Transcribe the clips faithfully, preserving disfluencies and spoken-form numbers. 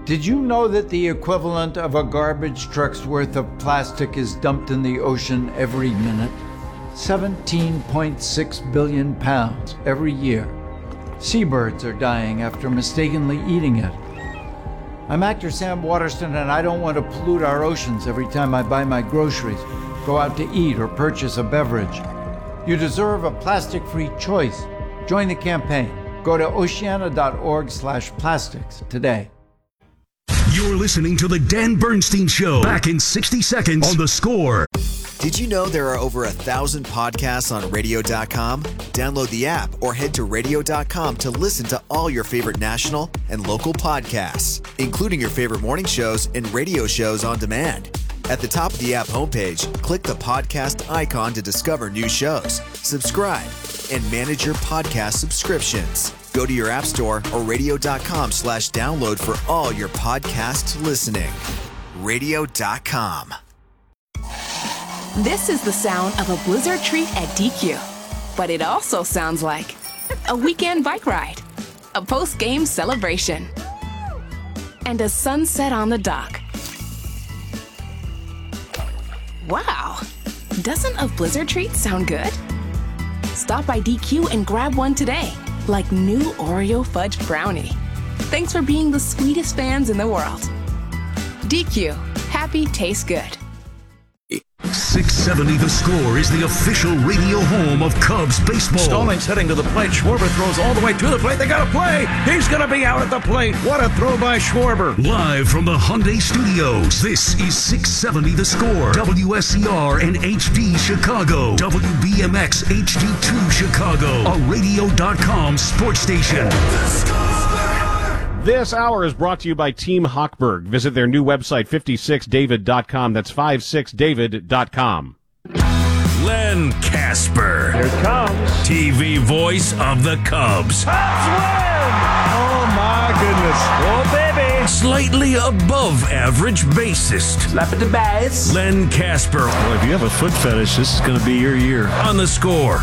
Did you know that the equivalent of a garbage truck's worth of plastic is dumped in the ocean every minute? seventeen point six billion pounds every year. Seabirds are dying after mistakenly eating it. I'm actor Sam Waterston, and I don't want to pollute our oceans every time I buy my groceries, go out to eat, or purchase a beverage. You deserve a plastic-free choice. Join the campaign. Go to oceana.org slash plastics today. You're listening to The Dan Bernstein Show. Back in sixty seconds on The Score. Did you know there are over a thousand podcasts on radio dot com? Download the app or head to radio dot com to listen to all your favorite national and local podcasts, including your favorite morning shows and radio shows on demand. At the top of the app homepage, click the podcast icon to discover new shows, subscribe, and manage your podcast subscriptions. Go to your app store or radio dot com slash download for all your podcast listening. radio dot com. This is the sound of a Blizzard treat at D Q. But it also sounds like a weekend bike ride, a post-game celebration, and a sunset on the dock. Wow! Doesn't a Blizzard treat sound good? Stop by D Q and grab one today, like new Oreo fudge brownie. Thanks for being the sweetest fans in the world. D Q. Happy tastes good. six seventy The Score is the official radio home of Cubs baseball. Stallings heading to the plate. Schwarber throws all the way to the plate. They got a play. He's going to be out at the plate. What a throw by Schwarber. Live from the Hyundai Studios, this is six seventy The Score. W S C R and H D Chicago. W B M X H D two Chicago. A radio dot com sports station. The Score. This hour is brought to you by Team Hochberg. Visit their new website, fifty-six david dot com. That's fifty-six david dot com. Len Casper. Here it comes. T V voice of the Cubs. Cubs win! Oh, my goodness. Oh, baby. Slightly above average bassist. Slap at the bass. Len Casper. Well, if you have a foot fetish, this is going to be your year. On The Score.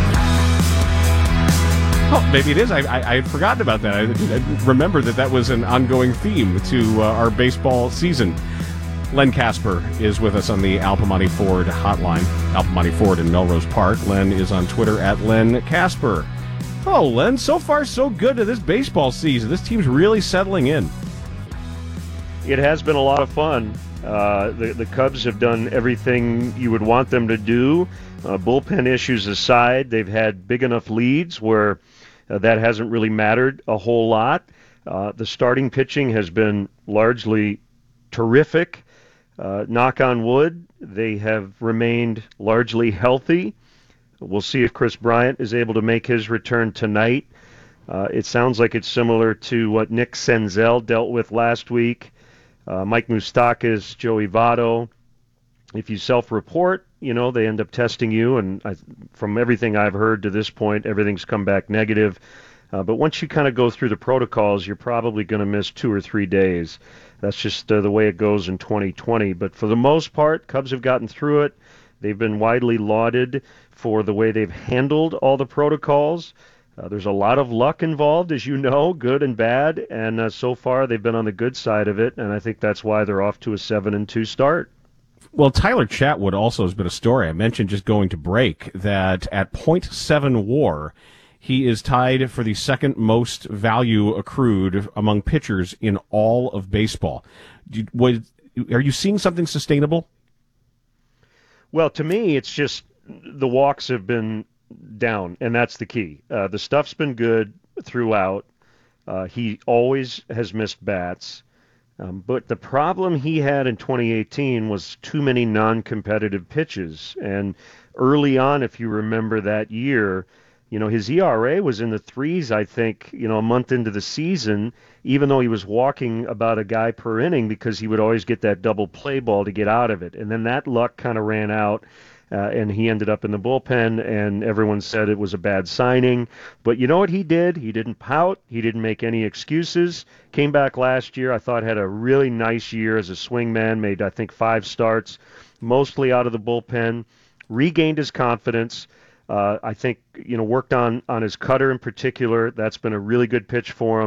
Oh, maybe it is. I, I, I had forgotten about that. I, I remember that that was an ongoing theme to uh, our baseball season. Len Casper is with us on the Al Piemonte Ford hotline. Al Piemonte Ford in Melrose Park. Len is on Twitter at Len Casper. Oh, Len, so far so good to this baseball season. This team's really settling in. It has been a lot of fun. Uh, the, the Cubs have done everything you would want them to do. Uh, bullpen issues aside, they've had big enough leads where uh, that hasn't really mattered a whole lot. Uh, the starting pitching has been largely terrific. Uh, knock on wood, they have remained largely healthy. We'll see if Chris Bryant is able to make his return tonight. Uh, it sounds like it's similar to what Nick Senzel dealt with last week. Uh, Mike Moustakas, Joey Votto. If you self-report, you know, they end up testing you, and I, from everything I've heard to this point, everything's come back negative. Uh, but once you kind of go through the protocols, you're probably going to miss two or three days. That's just uh, the way it goes in twenty twenty. But for the most part, Cubs have gotten through it. They've been widely lauded for the way they've handled all the protocols. Uh, there's a lot of luck involved, as you know, good and bad, and uh, so far they've been on the good side of it, and I think that's why they're off to a seven and two start. Well, Tyler Chatwood also has been a story. I mentioned just going to break that at point seven WAR, he is tied for the second most value accrued among pitchers in all of baseball. Do, was, are you seeing something sustainable? Well, to me, it's just the walks have been down, and that's the key. Uh, the stuff's been good throughout. Uh, he always has missed bats. Um, but the problem he had in twenty eighteen was too many non-competitive pitches. And early on, if you remember that year, you know, his E R A was in the threes, I think, you know, a month into the season, even though he was walking about a guy per inning because he would always get that double play ball to get out of it. And then that luck kind of ran out. Uh, and he ended up in the bullpen, and everyone said it was a bad signing. But you know what he did? He didn't pout. He didn't make any excuses. Came back last year, I thought had a really nice year as a swingman, made, I think, five starts, mostly out of the bullpen, regained his confidence. Uh, I think, you know, worked on, on his cutter in particular. That's been a really good pitch for him.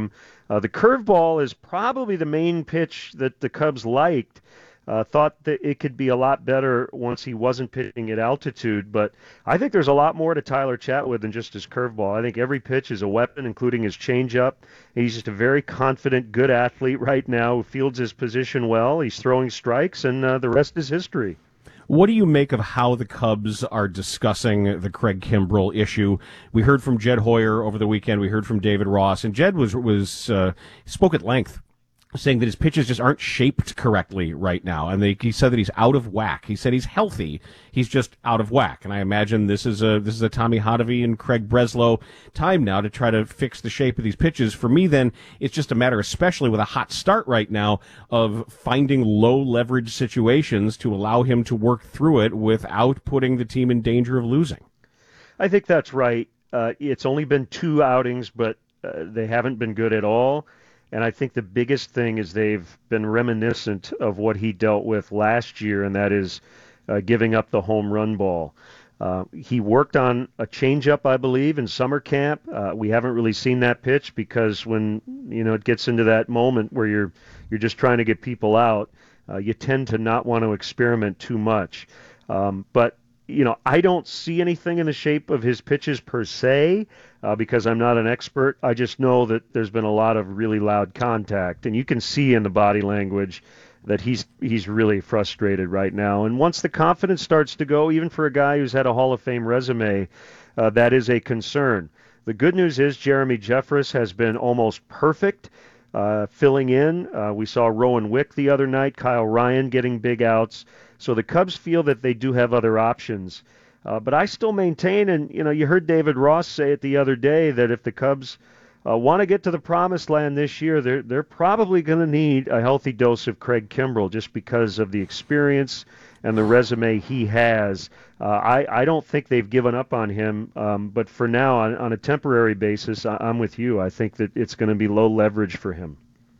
Uh, the curveball is probably the main pitch that the Cubs liked. Uh, thought that it could be a lot better once he wasn't pitching at altitude, but I think there's a lot more to Tyler Chatwood than just his curveball. I think every pitch is a weapon, including his changeup. He's just a very confident, good athlete right now who fields his position well. He's throwing strikes, and uh, the rest is history. What do you make of how the Cubs are discussing the Craig Kimbrel issue? We heard from Jed Hoyer over the weekend. We heard from David Ross, and Jed was was uh, spoke at length, saying that his pitches just aren't shaped correctly right now, and they, he said that he's out of whack. He said he's healthy, he's just out of whack. And I imagine this is a this is a Tommy Hotovy and Craig Breslow time now to try to fix the shape of these pitches. For me, then, it's just a matter, especially with a hot start right now, of finding low leverage situations to allow him to work through it without putting the team in danger of losing. I think that's right. Uh, it's only been two outings, but uh, they haven't been good at all. And I think the biggest thing is they've been reminiscent of what he dealt with last year, and that is uh, giving up the home run ball. Uh, he worked on a changeup, I believe, in summer camp. Uh, we haven't really seen that pitch because when you know it gets into that moment where you're you're just trying to get people out, uh, you tend to not want to experiment too much. Um, but you know, I don't see anything in the shape of his pitches per se uh, because I'm not an expert. I just know that there's been a lot of really loud contact, and you can see in the body language that he's he's really frustrated right now. And once the confidence starts to go, even for a guy who's had a Hall of Fame resume, uh, that is a concern. The good news is Jeremy Jeffress has been almost perfect uh, filling in. Uh, we saw Rowan Wick the other night, Kyle Ryan getting big outs. So the Cubs feel that they do have other options. Uh, but I still maintain, and you know, you heard David Ross say it the other day, that if the Cubs uh, want to get to the promised land this year, they're they're probably going to need a healthy dose of Craig Kimbrel just because of the experience and the resume he has. Uh, I, I don't think they've given up on him, um, but for now, on, on a temporary basis, I, I'm with you. I think that it's going to be low leverage for him.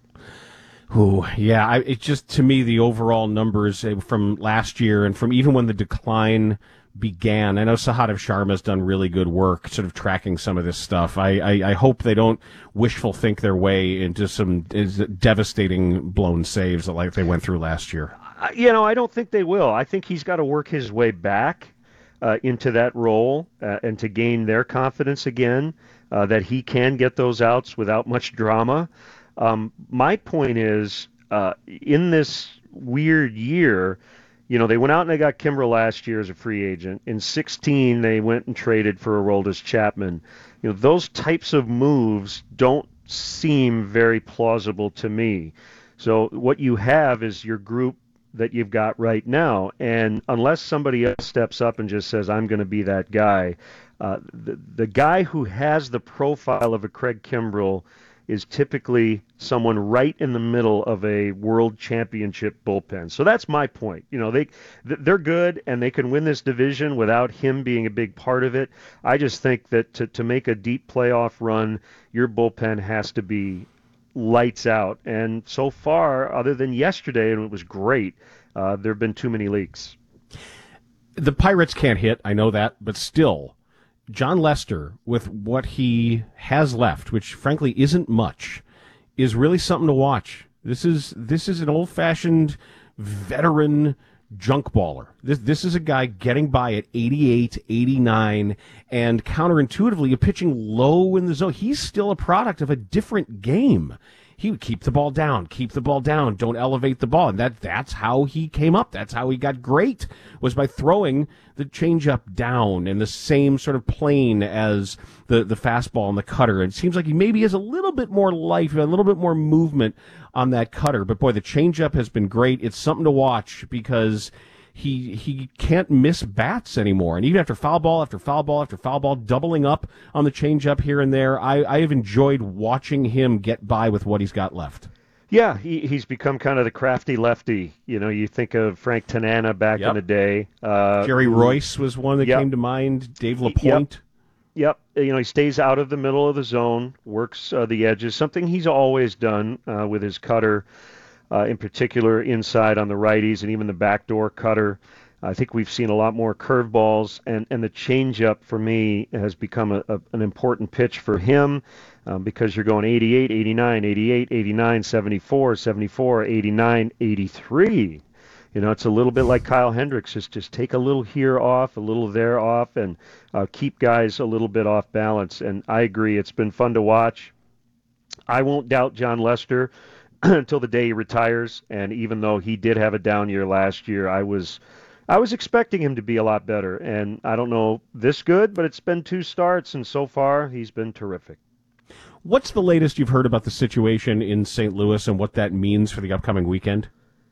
Ooh, yeah, I, it just, to me, the overall numbers from last year and from even when the decline began, I know Sahadev Sharma's done really good work sort of tracking some of this stuff. I, I, I hope they don't wishful think their way into some devastating blown saves like they went through last year. You know, I don't think they will. I think he's got to work his way back uh, into that role uh, and to gain their confidence again, uh, that he can get those outs without much drama. Um, my point is, uh, in this weird year, you know, they went out and they got Kimbrel last year as a free agent. In sixteen, they went and traded for Aroldis Chapman. You know, those types of moves don't seem very plausible to me. So what you have is your group that you've got right now, and unless somebody else steps up and just says, I'm going to be that guy, uh, the, the guy who has the profile of a Craig Kimbrel is typically someone right in the middle of a world championship bullpen. So that's my point. You know, they they're good and they can win this division without him being a big part of it. I just think that to, to make a deep playoff run, your bullpen has to be lights out. And so far, other than yesterday, and it was great, uh, there have been too many leaks. The Pirates can't hit, I know that, but still, John Lester, with what he has left, which frankly isn't much, is really something to watch. This is this is an old-fashioned veteran junk baller. This this is a guy getting by at eighty-eight, eighty-nine, and counterintuitively pitching low in the zone. He's still a product of a different game. He would keep the ball down, keep the ball down, don't elevate the ball. And that that's how he came up. That's how he got great, was by throwing the changeup down in the same sort of plane as the, the fastball and the cutter. And it seems like he maybe has a little bit more life, a little bit more movement on that cutter. But, boy, the changeup has been great. It's something to watch because he he can't miss bats anymore. And even after foul ball after foul ball after foul ball, doubling up on the changeup here and there, I, I have enjoyed watching him get by with what he's got left. Yeah, he, he's become kind of the crafty lefty. You know, you think of Frank Tanana back yep. in the day. Uh, Jerry Royce was one that yep. came to mind. Dave LaPointe. Yep. yep. You know, he stays out of the middle of the zone, works uh, the edges, something he's always done uh, with his cutter. Uh, in particular, inside on the righties and even the backdoor cutter. I think we've seen a lot more curveballs, and, and the changeup for me has become a, a, an important pitch for him um, because you're going eighty-eight, eighty-nine, eighty-eight, eighty-nine, seventy-four, seventy-four, eighty-nine, eighty-three. You know, it's a little bit like Kyle Hendricks, just, just take a little here off, a little there off, and uh, keep guys a little bit off balance. And I agree, it's been fun to watch. I won't doubt John Lester until the day he retires, and even though he did have a down year last year, I was I was expecting him to be a lot better, and I don't know this good, but it's been two starts, and so far he's been terrific. What's the latest you've heard about the situation in Saint Louis and what that means for the upcoming weekend?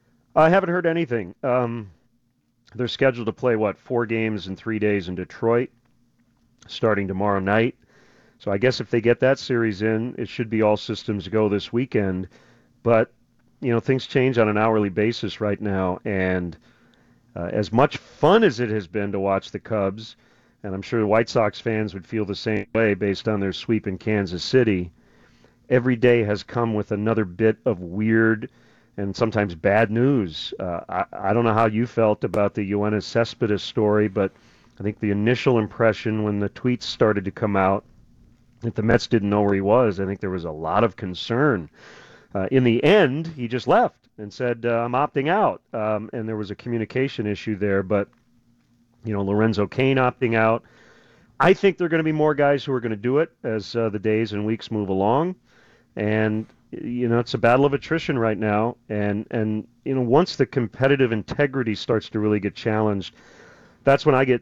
I haven't heard anything. Um, they're scheduled to play, what, four games in three days in Detroit, starting tomorrow night. So I guess if they get that series in, it should be all systems go this weekend. But, you know, things change on an hourly basis right now, and uh, as much fun as it has been to watch the Cubs, and I'm sure the White Sox fans would feel the same way based on their sweep in Kansas City, every day has come with another bit of weird and sometimes bad news. Uh, I, I don't know how you felt about the Yoenis Cespedes story, but I think the initial impression when the tweets started to come out that the Mets didn't know where he was, I think there was a lot of concern. Uh, in the end, he just left and said, uh, I'm opting out. Um, and there was a communication issue there, but, you know, Lorenzo Cain opting out. I think there are going to be more guys who are going to do it as uh, the days and weeks move along. And, you know, it's a battle of attrition right now. And, and you know, once the competitive integrity starts to really get challenged, that's when I get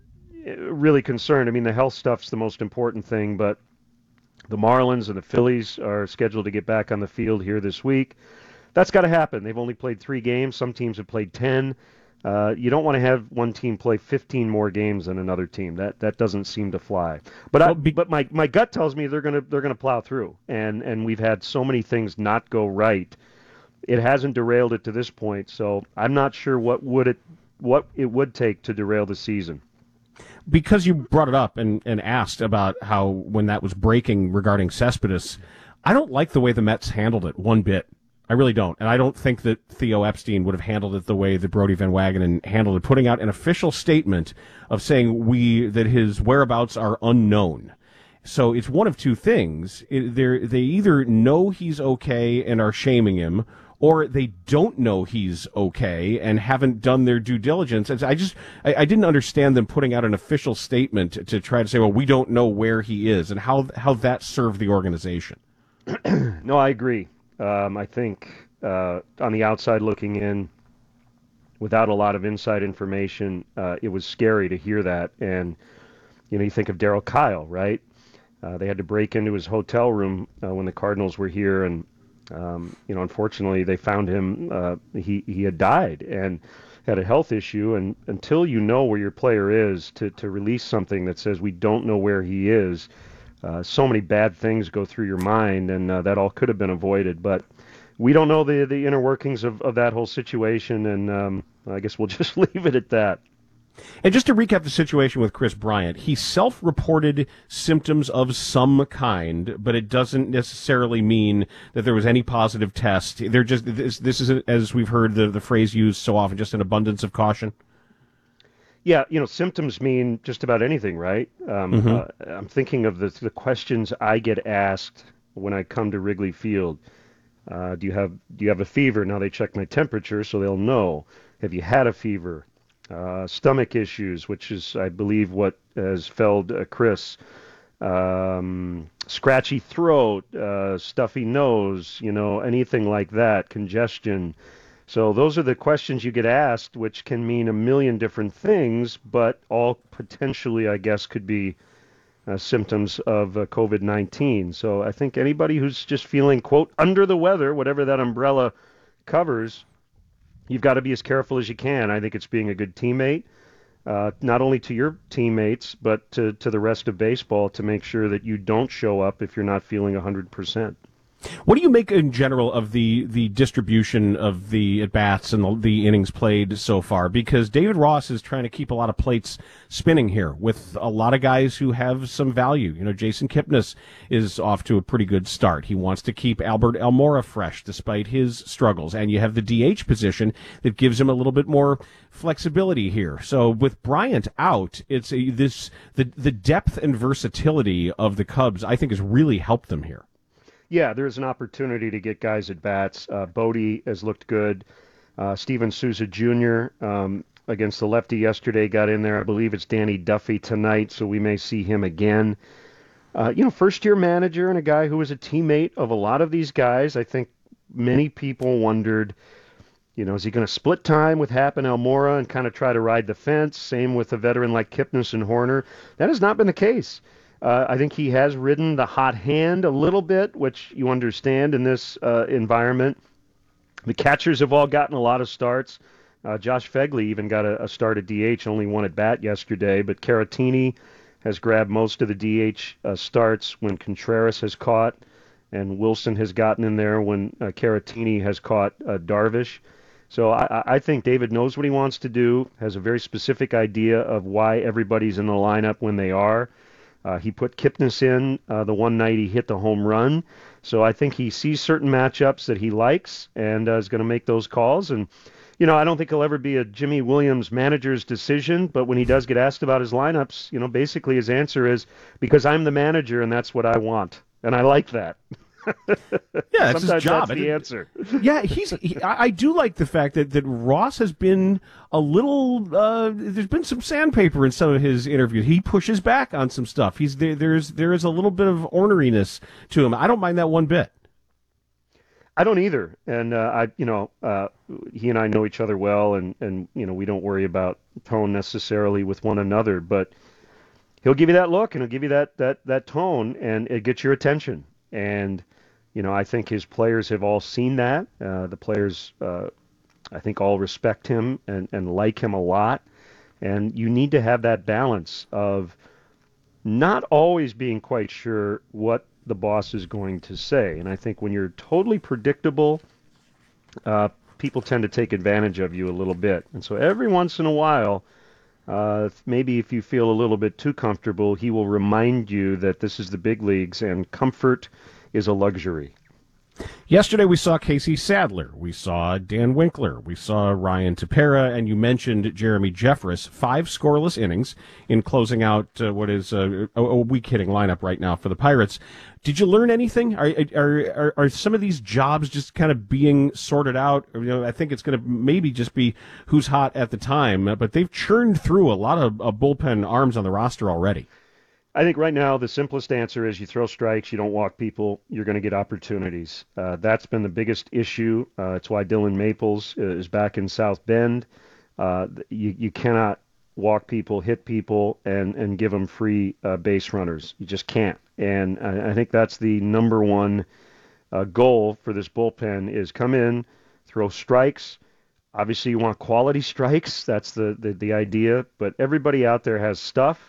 really concerned. I mean, the health stuff's the most important thing, but the Marlins and the Phillies are scheduled to get back on the field here this week. That's got to happen. They've only played three games. Some teams have played ten. Uh, you don't want to have one team play fifteen more games than another team. That that doesn't seem to fly. But I, but my, my gut tells me they're gonna they're gonna plow through. And and we've had so many things not go right. It hasn't derailed it to this point. So I'm not sure what would it what it would take to derail the season. Because you brought it up and, and asked about how when that was breaking regarding Cespedes, I don't like the way the Mets handled it one bit. I really don't. And I don't think that Theo Epstein would have handled it the way that Brodie Van Wagenen handled it, putting out an official statement of saying we that his whereabouts are unknown. So it's one of two things. It, they either know he's okay and are shaming him, or they don't know he's okay and haven't done their due diligence. And I just, I, I didn't understand them putting out an official statement to, to try to say, well, we don't know where he is, and how how that served the organization. No, I agree. Um, I think uh, on the outside looking in, without a lot of inside information, uh, it was scary to hear that. And, you know, you think of Darryl Kyle, right? Uh, they had to break into his hotel room uh, when the Cardinals were here, and Um, you know, unfortunately, they found him. Uh, he he had died and had a health issue. And until you know where your player is, to to release something that says we don't know where he is, uh, so many bad things go through your mind, and uh, that all could have been avoided. But we don't know the the inner workings of, of that whole situation, and um, I guess we'll just leave it at that. And just to recap the situation with Kris Bryant, he self-reported symptoms of some kind, but it doesn't necessarily mean that there was any positive test. They're just this, this is, as we've heard the, the phrase used so often, just an abundance of caution. Yeah, you know, symptoms mean just about anything, right? Um, mm-hmm. uh, I'm thinking of the the questions I get asked when I come to Wrigley Field. Uh, do you have do you have a fever? Now they check my temperature, so they'll know. Have you had a fever? Uh, stomach issues, which is, I believe, what has felled uh, Chris. Um, scratchy throat, uh, stuffy nose, you know, anything like that, congestion. So those are the questions you get asked, which can mean a million different things, but all potentially, I guess, could be uh, symptoms of uh, COVID nineteen. So I think anybody who's just feeling, quote, under the weather, whatever that umbrella covers, you've got to be as careful as you can. I think it's being a good teammate, uh, not only to your teammates, but to, to the rest of baseball, to make sure that you don't show up if you're not feeling one hundred percent. What do you make in general of the, the distribution of the at-bats and the, the innings played so far? Because David Ross is trying to keep a lot of plates spinning here with a lot of guys who have some value. You know, Jason Kipnis is off to a pretty good start. He wants to keep Albert Almora fresh despite his struggles. And you have the D H position that gives him a little bit more flexibility here. So with Bryant out, it's a, this the the depth and versatility of the Cubs, I think, has really helped them here. Yeah, there's an opportunity to get guys at bats. Uh, Bodie has looked good. Uh, Steven Souza Junior Um, against the lefty yesterday got in there. I believe it's Danny Duffy tonight, so we may see him again. Uh, you know, first-year manager and a guy who was a teammate of a lot of these guys. I think many people wondered, you know, is he going to split time with Happ and Almora and kind of try to ride the fence? Same with a veteran like Kipnis and Horner. That has not been the case. Uh, I think he has ridden the hot hand a little bit, which you understand in this uh, environment. The catchers have all gotten a lot of starts. Uh, Josh Fegley even got a, a start at D H, only one at bat yesterday, but Caratini has grabbed most of the D H uh, starts when Contreras has caught, and Wilson has gotten in there when uh, Caratini has caught uh, Darvish. So I, I think David knows what he wants to do, has a very specific idea of why everybody's in the lineup when they are. Uh, he put Kipnis in uh, the one night he hit the home run. So I think he sees certain matchups that he likes and uh, is going to make those calls. And, you know, I don't think he'll ever be a Jimmy Williams manager's decision, but when he does get asked about his lineups, you know, basically his answer is, because I'm the manager and that's what I want. And I like that. Yeah, that's his job. That's the answer. Yeah, he's. He, I do like the fact that, that Ross has been a little. Uh, there's been some sandpaper in some of his interviews. He pushes back on some stuff. He's there. There's there is a little bit of orneriness to him. I don't mind that one bit. I don't either. And uh, I, you know, uh, he and I know each other well, and and you know we don't worry about tone necessarily with one another. But he'll give you that look, and he'll give you that that that tone, and it gets your attention. And you know, I think his players have all seen that. Uh, the players, uh, I think, all respect him and, and like him a lot. And you need to have that balance of not always being quite sure what the boss is going to say. And I think when you're totally predictable, uh, people tend to take advantage of you a little bit. And so every once in a while, uh, maybe if you feel a little bit too comfortable, he will remind you that this is the big leagues and comfort is a luxury. Yesterday we saw Casey Sadler, we saw Dan Winkler, we saw Ryan Tepera, and you mentioned Jeremy Jeffress. Five scoreless innings in closing out uh, what is a, a weak-hitting lineup right now for the Pirates. Did you learn anything? Are, are are are some of these jobs just kind of being sorted out? You know, I think it's going to maybe just be who's hot at the time, but they've churned through a lot of uh, bullpen arms on the roster already. I think right now the simplest answer is you throw strikes, you don't walk people, you're going to get opportunities. Uh, that's been the biggest issue. Uh, it's why Dylan Maples is back in South Bend. Uh, you, you cannot walk people, hit people, and, and give them free uh, base runners. You just can't. And I, I think that's the number one uh, goal for this bullpen is come in, throw strikes. Obviously you want quality strikes. That's the, the, the idea. But everybody out there has stuff.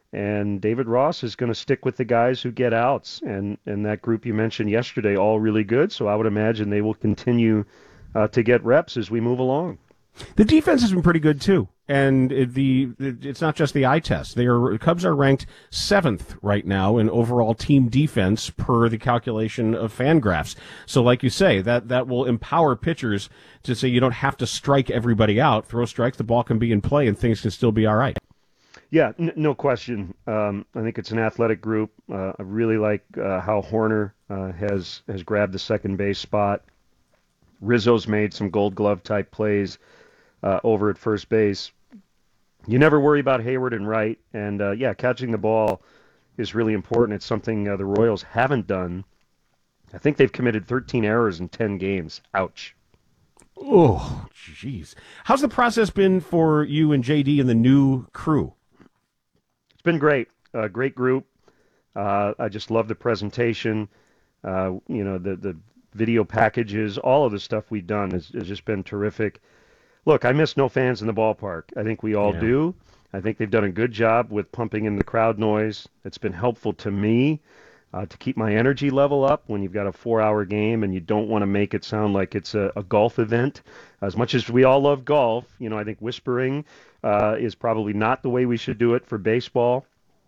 And David Ross is going to stick with the guys who get outs. And, and that group you mentioned yesterday, all really good. So I would imagine they will continue uh, to get reps as we move along. The defense has been pretty good, too. And it, the it's not just the eye test. They are Cubs are ranked seventh right now in overall team defense per the calculation of Fangraphs. So like you say, that, that will empower pitchers to say you don't have to strike everybody out. Throw strikes, the ball can be in play, and things can still be all right. Yeah, n- no question. Um, I think it's an athletic group. Uh, I really like uh, how Horner uh, has has grabbed the second base spot. Rizzo's made some Gold Glove type plays uh, over at first base. You never worry about Hayward and Wright, and uh, yeah, catching the ball is really important. It's something uh, the Royals haven't done. I think they've committed thirteen errors in ten games. Ouch. Oh, jeez. How's the process been for you and J D and the new crew? It's been great. Uh, great group. Uh, I just love the presentation. Uh, you know, the the video packages, all of the stuff we've done has, has just been terrific. Look, I miss no fans in the ballpark. I think we all yeah. do. I think they've done a good job with pumping in the crowd noise. It's been helpful to me. uh, to keep my energy level up when you've got a four-hour game and you don't want to make it sound like it's a, a golf event. As much as we all love golf, you know, I think whispering uh, is probably not the way we should do it for baseball.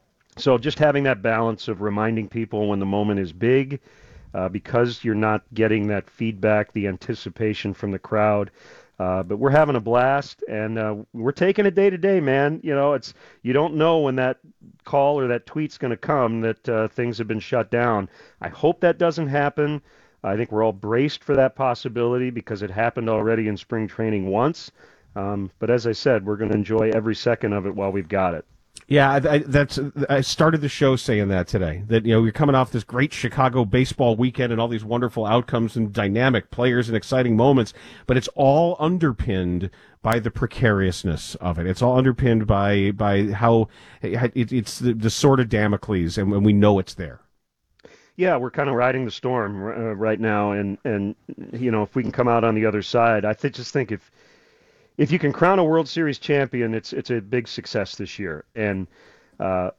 So just having that balance of reminding people when the moment is big, uh, because you're not getting that feedback, the anticipation from the crowd. Uh, but we're having a blast, and uh, we're taking it day to day, man. You know, it's you don't know when that call or that tweet's going to come that uh, things have been shut down. I hope that doesn't happen. I think we're all braced for that possibility because it happened already in spring training once. Um, but as I said, we're going to enjoy every second of it while we've got it. Yeah, I, I, that's. I started the show saying that today. That you know we're coming off this great Chicago baseball weekend and all these wonderful outcomes and dynamic players and exciting moments, but it's all underpinned by the precariousness of it. It's all underpinned by by how it, it's the, the sword of Damocles, and, and we know it's there. Yeah, we're kind of riding the storm uh, right now, and and you know if we can come out on the other side, I th- just think if. If you can crown a World Series champion, it's it's a big success this year. And uh,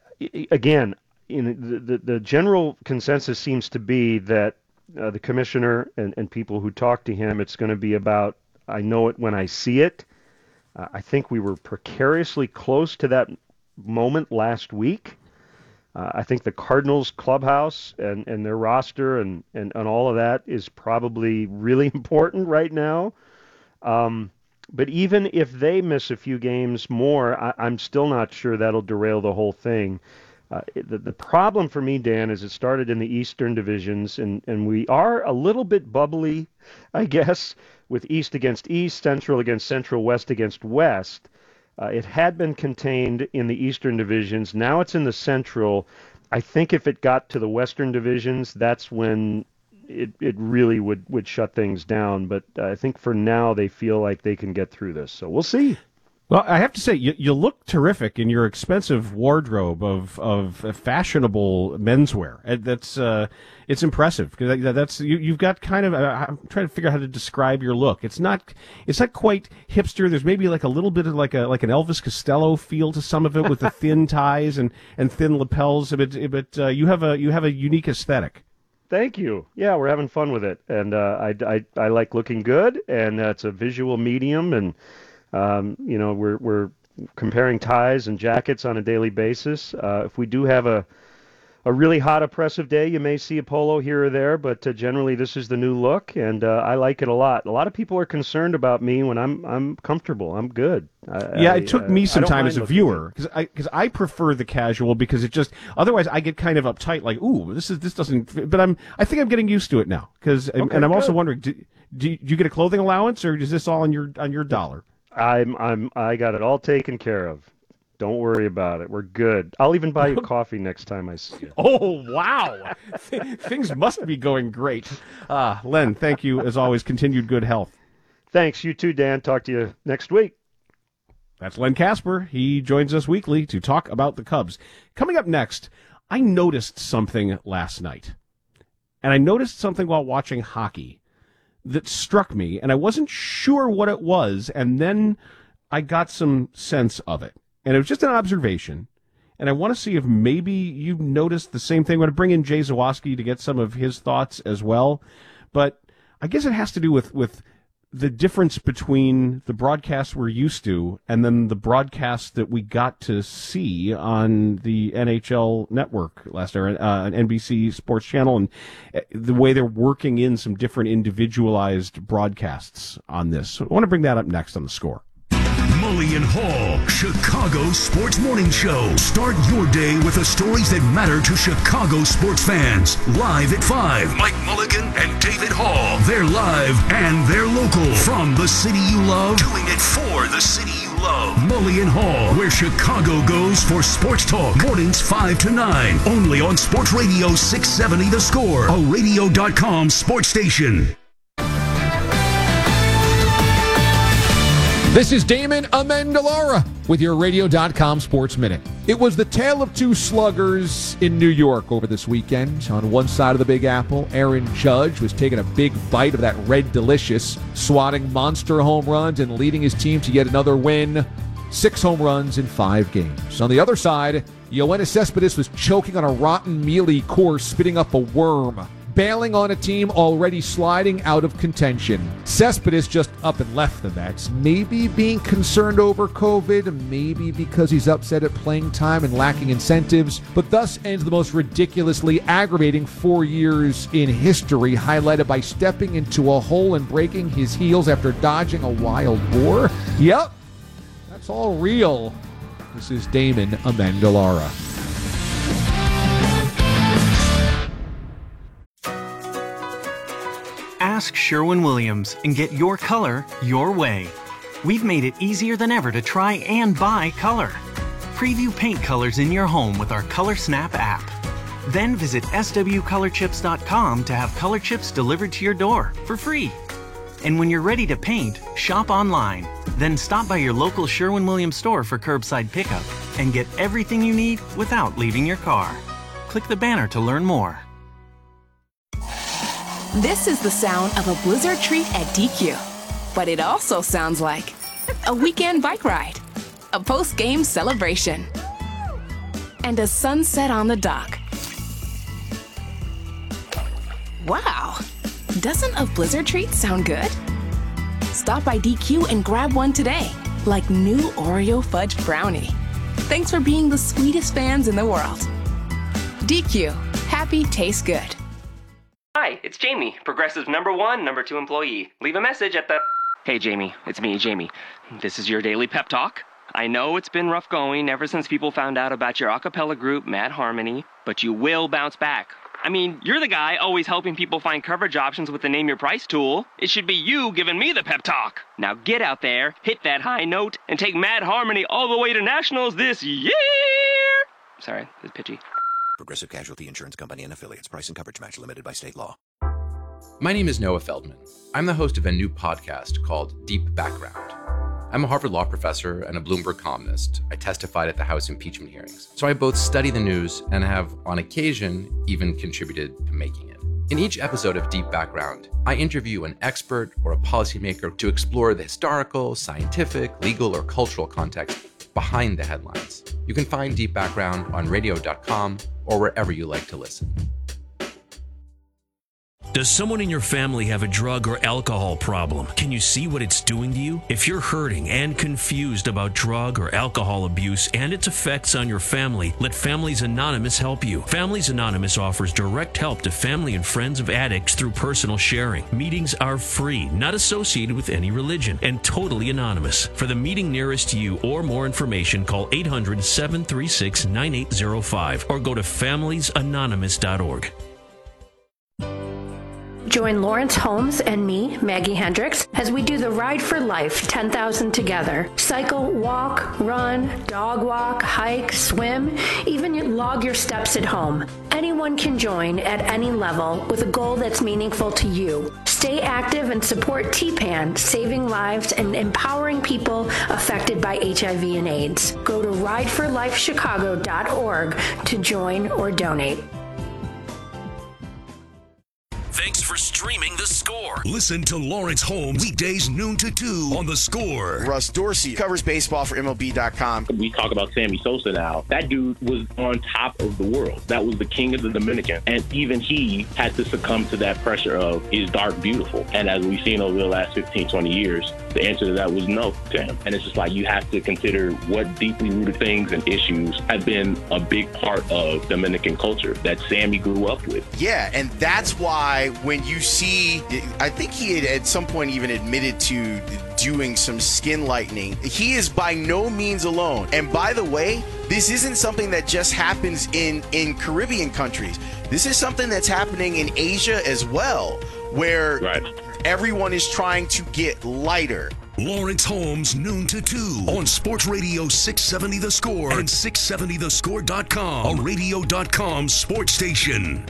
again, you know, the, the the general consensus seems to be that uh, the commissioner and, and people who talk to him, it's going to be about I know it when I see it. Uh, I think we were precariously close to that moment last week. Uh, I think the Cardinals clubhouse and, and their roster and, and, and all of that is probably really important right now. Um, But even if they miss a few games more, I, I'm still not sure that'll derail the whole thing. Uh, the, the problem for me, Dan, is it started in the Eastern divisions, and, and we are a little bit bubbly, I guess, with East against East, Central against Central, West against West. Uh, it had been contained in the Eastern divisions. Now it's in the Central. I think if it got to the Western divisions, that's when It it really would, would shut things down, but I think for now they feel like they can get through this. So we'll see. Well, I have to say, you, you look terrific in your expensive wardrobe of of fashionable menswear. That's uh, it's impressive because that's you, you've got kind of. Uh, I'm trying to figure out how to describe your look. It's not it's not quite hipster. There's maybe like a little bit of like a like an Elvis Costello feel to some of it with the thin ties and, and thin lapels. But but uh, you have a you have a unique aesthetic. Thank you. Yeah, we're having fun with it, and uh, I, I I like looking good, and uh, it's a visual medium, and um, you know we're we're comparing ties and jackets on a daily basis. Uh, if we do have a a really hot, oppressive day, you may see a polo here or there, but uh, generally this is the new look, and uh, I like it a lot. A lot of people are concerned about me when I'm I'm comfortable. I'm good. I, yeah, I, it took uh, me some time as a looking. viewer because I because I prefer the casual because it just otherwise I get kind of uptight like ooh this is this doesn't fit. But I'm I think I'm getting used to it now because Okay, and I'm also good. wondering do, do you get a clothing allowance or is this all on your on your dollar? I'm I'm I got it all taken care of. Don't worry about it. We're good. I'll even buy you coffee next time I see you. Oh, wow. Things must be going great. Uh, Len, thank you, as always. Continued good health. Thanks. You too, Dan. Talk to you next week. That's Len Casper. He joins us weekly to talk about the Cubs. Coming up next, I noticed something last night. And I noticed something while watching hockey that struck me, and I wasn't sure what it was, and then I got some sense of it. And it was just an observation, and I want to see if maybe you noticed the same thing. I'm going to bring in Jay Zawaski to get some of his thoughts as well. But I guess it has to do with, with the difference between the broadcasts we're used to and then the broadcasts that we got to see on the N H L network last year, uh, an N B C Sports Channel, and the way they're working in some different individualized broadcasts on this. So I want to bring that up next on The Score. Mully and Hall, Chicago Sports Morning Show. Start your day with the stories that matter to Chicago sports fans. Live at five, Mike Mulligan and David Hall. They're live and they're local. From the city you love, doing it for the city you love. Mully and Hall, where Chicago goes for sports talk. Mornings five to nine. Only on Sports Radio six seventy The Score, a radio dot com sports station. This is Damon Amendolara with your radio dot com Sports Minute. It was the tale of two sluggers in New York over this weekend. On one side of the Big Apple, Aaron Judge was taking a big bite of that Red Delicious, swatting monster home runs and leading his team to yet another win. Six home runs in five games. On the other side, Yoenis Cespedes was choking on a rotten mealy course, spitting up a worm, bailing on a team already sliding out of contention. Cespedes just up and left the Mets, maybe being concerned over COVID, maybe because he's upset at playing time and lacking incentives, but thus ends the most ridiculously aggravating four years in history, highlighted by stepping into a hole and breaking his heels after dodging a wild boar. Yep, that's all real. This is Damon Amendolara. Ask Sherwin-Williams and get your color your way. We've made it easier than ever to try and buy color. Preview paint colors in your home with our Color Snap app. Then visit S W color chips dot com to have color chips delivered to your door for free. And when you're ready to paint, shop online. Then stop by your local Sherwin-Williams store for curbside pickup and get everything you need without leaving your car. Click the banner to learn more. This is the sound of a Blizzard treat at D Q. But it also sounds like a weekend bike ride, a post-game celebration, and a sunset on the dock. Wow! Doesn't a Blizzard treat sound good? Stop by D Q and grab one today, like new Oreo fudge brownie. Thanks for being the sweetest fans in the world. D Q, happy tastes good. Hi, it's Jamie, Progressive number one, number two employee. Leave a message at the... Hey, Jamie, it's me, Jamie. This is your daily pep talk. I know it's been rough going ever since people found out about your a cappella group, Mad Harmony, but you will bounce back. I mean, you're the guy always helping people find coverage options with the Name Your Price tool. It should be you giving me the pep talk. Now get out there, hit that high note, and take Mad Harmony all the way to nationals this year! Sorry, it's pitchy. Progressive Casualty Insurance Company and Affiliates. Price and coverage match limited by state law. My name is Noah Feldman. I'm the host of a new podcast called Deep Background. I'm a Harvard Law professor and a Bloomberg columnist. I testified at the House impeachment hearings. So I both study the news and have, on occasion, even contributed to making it. In each episode of Deep Background, I interview an expert or a policymaker to explore the historical, scientific, legal, or cultural context behind the headlines. You can find Deep Background on radio dot com or wherever you like to listen. Does someone in your family have a drug or alcohol problem? Can you see what it's doing to you? If you're hurting and confused about drug or alcohol abuse and its effects on your family, let Families Anonymous help you. Families Anonymous offers direct help to family and friends of addicts through personal sharing. Meetings are free, not associated with any religion, and totally anonymous. For the meeting nearest you or more information, call eight hundred, seven three six, nine eight zero five or go to families anonymous dot org. Join Lawrence Holmes and me, Maggie Hendricks, as we do the Ride for Life ten thousand together. Cycle, walk, run, dog walk, hike, swim, even log your steps at home. Anyone can join at any level with a goal that's meaningful to you. Stay active and support T PAN, saving lives and empowering people affected by H I V and AIDS. Go to ride for life chicago dot org to join or donate. Thanks for streaming The Score. Listen to Lawrence Holmes weekdays noon to two on The Score. Russ Dorsey covers baseball for M L B dot com. We talk about Sammy Sosa now. That dude was on top of the world. That was the king of the Dominican. And even he had to succumb to that pressure of, is dark beautiful? And as we've seen over the last fifteen, twenty years, the answer to that was no to him. And it's just like you have to consider what deeply rooted things and issues have been a big part of Dominican culture that Sammy grew up with. Yeah, and that's why when you see, I think he had at some point even admitted to doing some skin lightening. He is by no means alone. And by the way, this isn't something that just happens in, in Caribbean countries. This is something that's happening in Asia as well, where right. everyone is trying to get lighter. Lawrence Holmes, noon to two on Sports Radio six seventy The Score and six seventy the score dot com, a radio dot com sports station.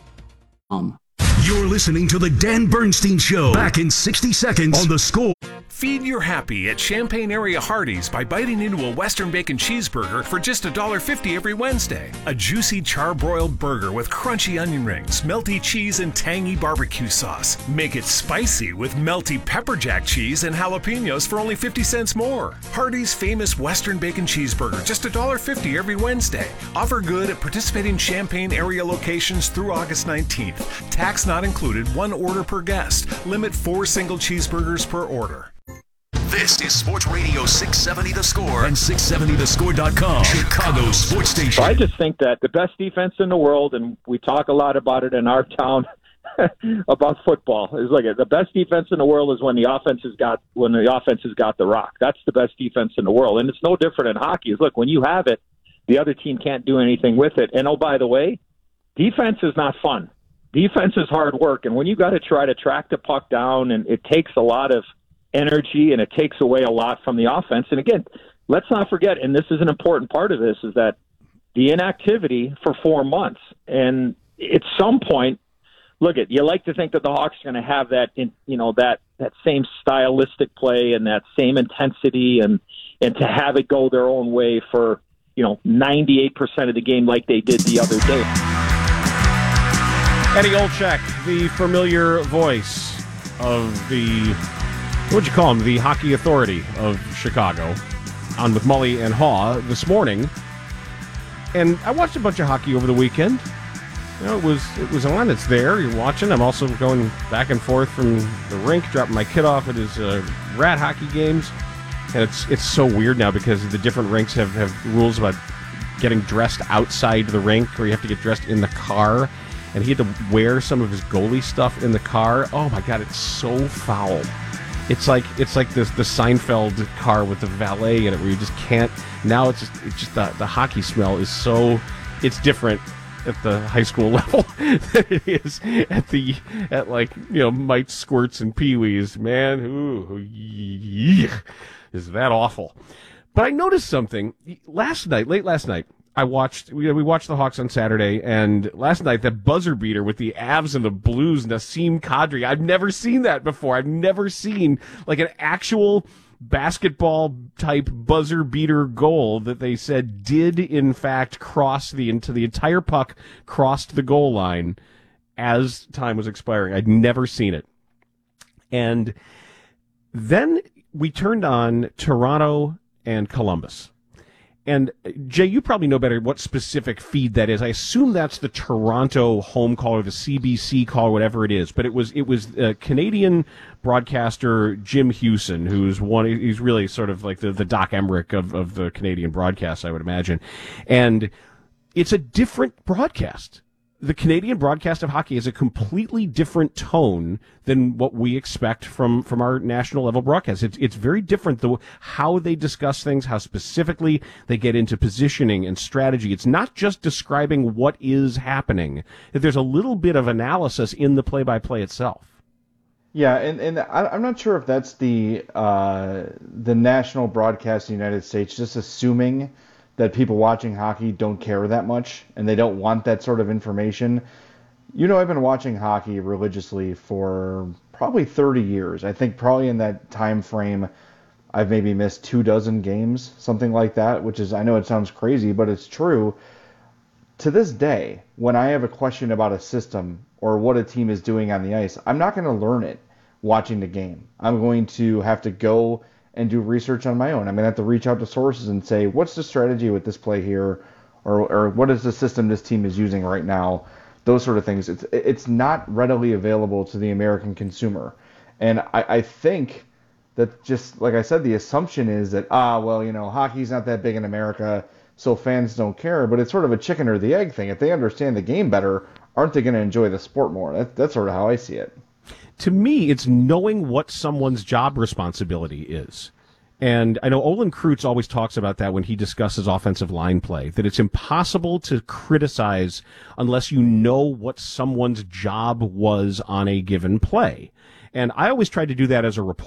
Um. You're listening to The Dan Bernstein Show. Back in sixty seconds on The Score. Feed your happy at Champaign area Hardee's by biting into a Western Bacon Cheeseburger for just one dollar fifty every Wednesday. A juicy charbroiled burger with crunchy onion rings, melty cheese, and tangy barbecue sauce. Make it spicy with melty pepper jack cheese and jalapenos for only fifty cents more. Hardee's famous Western Bacon Cheeseburger, just one dollar fifty every Wednesday. Offer good at participating Champaign area locations through August nineteenth. Tax not included, one order per guest. Limit four single cheeseburgers per order. This is Sports Radio six seventy The Score and six seventy the score dot com, Chicago's sports station. So I just think that the best defense in the world, and we talk a lot about it in our town about football, is like the best defense in the world is when the offense has got when the offense has got the rock. That's the best defense in the world, and it's no different in hockey. Is look, when you have it, the other team can't do anything with it. And oh, by the way, defense is not fun. Defense is hard work, and when you got to try to track the puck down, and it takes a lot of energy, and it takes away a lot from the offense. And again, let's not forget, and this is an important part of this, is that the inactivity for four months. And at some point, look at you like to think that the Hawks are going to have that, in, you know, that that same stylistic play and that same intensity, and and to have it go their own way for, you know, ninety-eight percent of the game like they did the other day. Eddie Olczyk, the familiar voice of the, what'd you call him, the hockey authority of Chicago, on with Mully and Haw this morning. And I watched a bunch of hockey over the weekend. You know, it was it was on. It's there. You're watching. I'm also going back and forth from the rink, dropping my kid off at his uh, rat hockey games. And it's it's so weird now because the different rinks have, have rules about getting dressed outside the rink, or you have to get dressed in the car. And he had to wear some of his goalie stuff in the car. Oh my God, it's so foul. It's like it's like this the Seinfeld car with the valet in it, where you just can't. Now it's just it's just the, the hockey smell is so it's different at the high school level than it is at the at like you know Mite Squirts and Pee Wees. Man, ooh, yeah, is that awful? But I noticed something last night, late last night. I watched, we, we watched the Hawks on Saturday, and last night, that buzzer beater with the Avs and the Blues, Nassim Kadri, I've never seen that before. I've never seen, like, an actual basketball-type buzzer beater goal that they said did, in fact, cross the, into the entire puck, crossed the goal line as time was expiring. I'd never seen it. And then we turned on Toronto and Columbus. And, Jay, you probably know better what specific feed that is. I assume that's the Toronto home call or the C B C call, whatever it is. But it was it was uh, Canadian broadcaster Jim Hewson, who's one. He's really sort of like the, the Doc Emmerich of, of the Canadian broadcast, I would imagine. And it's a different broadcast. The Canadian broadcast of hockey is a completely different tone than what we expect from, from our national level broadcast. It's it's very different, though, how they discuss things, how specifically they get into positioning and strategy. It's not just describing what is happening. There's a little bit of analysis in the play-by-play itself. Yeah, and, and I, I'm not sure if that's the uh, the national broadcast in the United States just assuming that people watching hockey don't care that much and they don't want that sort of information. You know, I've been watching hockey religiously for probably thirty years. I think probably in that time frame, I've maybe missed two dozen games, something like that, which is, I know it sounds crazy, but it's true. To this day, when I have a question about a system or what a team is doing on the ice, I'm not going to learn it watching the game. I'm going to have to go and do research on my own. I'm going to have to reach out to sources and say, what's the strategy with this play here? Or, or what is the system this team is using right now? Those sort of things. It's it's not readily available to the American consumer. And I, I think that, just like I said, the assumption is that, ah, well, you know, hockey's not that big in America, so fans don't care. But it's sort of a chicken or the egg thing. If they understand the game better, aren't they going to enjoy the sport more? That, that's sort of how I see it. To me, it's knowing what someone's job responsibility is. And I know Olin Kreutz always talks about that when he discusses offensive line play, that it's impossible to criticize unless you know what someone's job was on a given play. And I always try to do that as a reporter.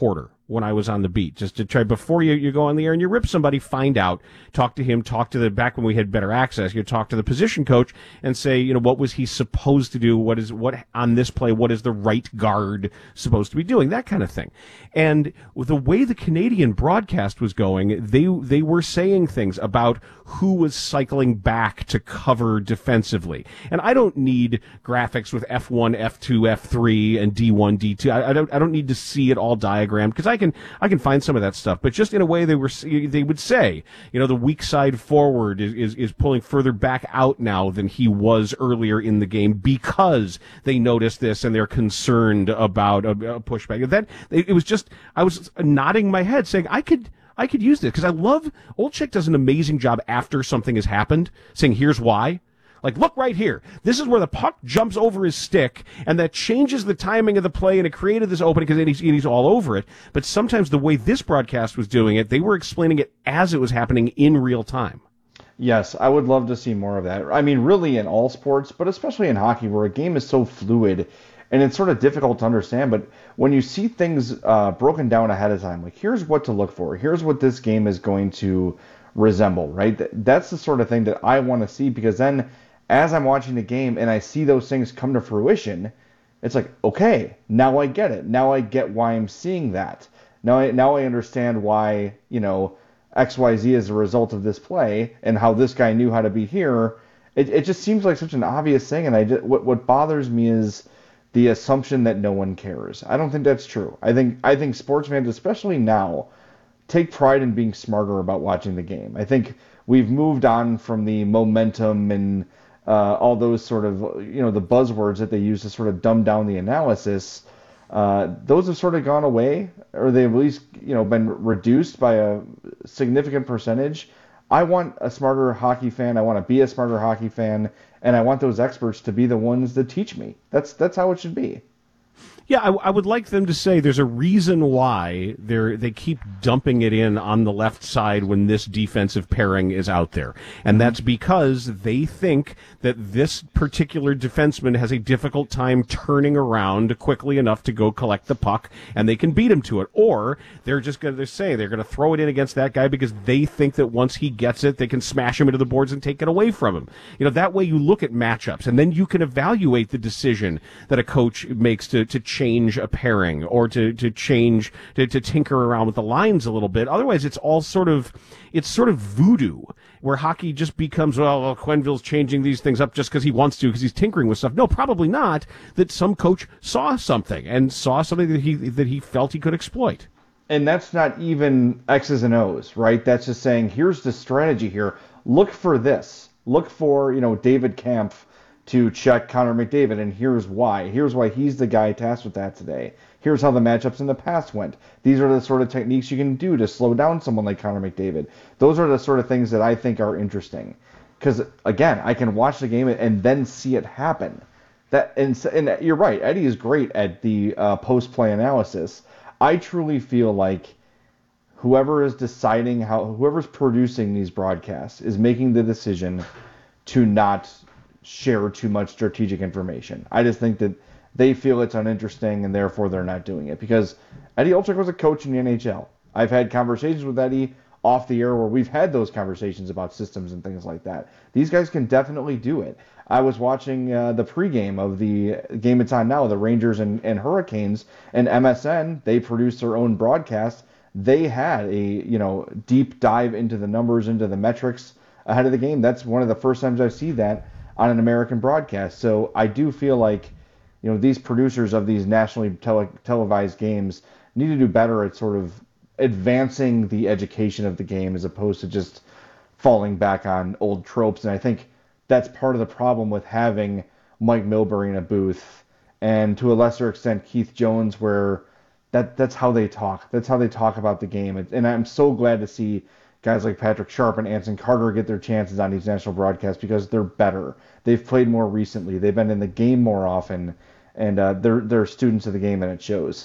when I was on the beat, just to try before you, you go on the air and you rip somebody, find out, talk to him, talk to the, back when we had better access, you talk to the position coach and say, you know, what was he supposed to do? What is, what on this play, what is the right guard supposed to be doing? That kind of thing. And with the way the Canadian broadcast was going, they, they were saying things about who was cycling back to cover defensively. And I don't need graphics with F one, F two, F three, and D one, D two. I, I don't, I don't need to see it all diagrammed, because I can, I can find some of that stuff. But just in a way, they were, they would say, you know, the weak side forward is, is, is pulling further back out now than he was earlier in the game, because they noticed this and they're concerned about a, a pushback. That, it was just, I was nodding my head saying, I could, I could use this, because I love, Olczyk does an amazing job after something has happened, saying, here's why. Like, look right here. This is where the puck jumps over his stick, and that changes the timing of the play, and it created this opening, because he's, he's all over it. But sometimes the way this broadcast was doing it, they were explaining it as it was happening in real time. Yes, I would love to see more of that. I mean, really in all sports, but especially in hockey, where a game is so fluid, and it's sort of difficult to understand. But when you see things uh, broken down ahead of time, like, here's what to look for, here's what this game is going to resemble, right? That's the sort of thing that I want to see, because then as I'm watching the game and I see those things come to fruition, it's like, okay, now I get it. Now I get why I'm seeing that. Now I, now I understand why, you know, X Y Z is a result of this play, and how this guy knew how to be here. It, it just seems like such an obvious thing, and I just, what, what bothers me is the assumption that no one cares. I don't think that's true. I think I think sports fans, especially now, take pride in being smarter about watching the game. I think we've moved on from the momentum and uh, all those sort of, you know, the buzzwords that they use to sort of dumb down the analysis. Uh, those have sort of gone away, or they've at least, you know, been reduced by a significant percentage. I want a smarter hockey fan. I want to be a smarter hockey fan, and I want those experts to be the ones that teach me. That's that's how it should be. Yeah, I, I would like them to say there's a reason why they they keep dumping it in on the left side when this defensive pairing is out there. And that's because they think that this particular defenseman has a difficult time turning around quickly enough to go collect the puck, and they can beat him to it. Or they're just going to say they're going to throw it in against that guy because they think that once he gets it, they can smash him into the boards and take it away from him. You know, that way you look at matchups, and then you can evaluate the decision that a coach makes to, to change a pairing, or to, to change, to, to tinker around with the lines a little bit. Otherwise, it's all sort of, it's sort of voodoo, where hockey just becomes, well, well Quenneville's changing these things up just because he wants to, because he's tinkering with stuff. No, probably not. That some coach saw something, and saw something that he, that he felt he could exploit. And that's not even X's and O's, right? That's just saying, here's the strategy here. Look for this. Look for, you know, David Kampf to check Connor McDavid, and here's why. Here's why he's the guy tasked with that today. Here's how the matchups in the past went. These are the sort of techniques you can do to slow down someone like Connor McDavid. Those are the sort of things that I think are interesting. Because, again, I can watch the game and then see it happen. That and, and you're right, Eddie is great at the uh, post-play analysis. I truly feel like whoever is deciding how, whoever's producing these broadcasts is making the decision to not share too much strategic information. I just think that they feel it's uninteresting, and therefore they're not doing it. Because Eddie Olczyk was a coach in the N H L. I've had conversations with Eddie off the air where we've had those conversations about systems and things like that. These guys can definitely do it. I was watching uh, the pregame of the game it's on now, the Rangers and, and Hurricanes, and M S N, they produced their own broadcast. They had a, you know, deep dive into the numbers, into the metrics ahead of the game. That's one of the first times I see that on an American broadcast. So I do feel like, you know, these producers of these nationally tele- televised games need to do better at sort of advancing the education of the game, as opposed to just falling back on old tropes. And I think that's part of the problem with having Mike Milbury in a booth, and to a lesser extent Keith Jones, where that that's how they talk. That's how they talk about the game. And I'm so glad to see guys like Patrick Sharp and Anson Carter get their chances on these national broadcasts, because they're better. They've played more recently. They've been in the game more often, and uh, they're they're students of the game, and it shows.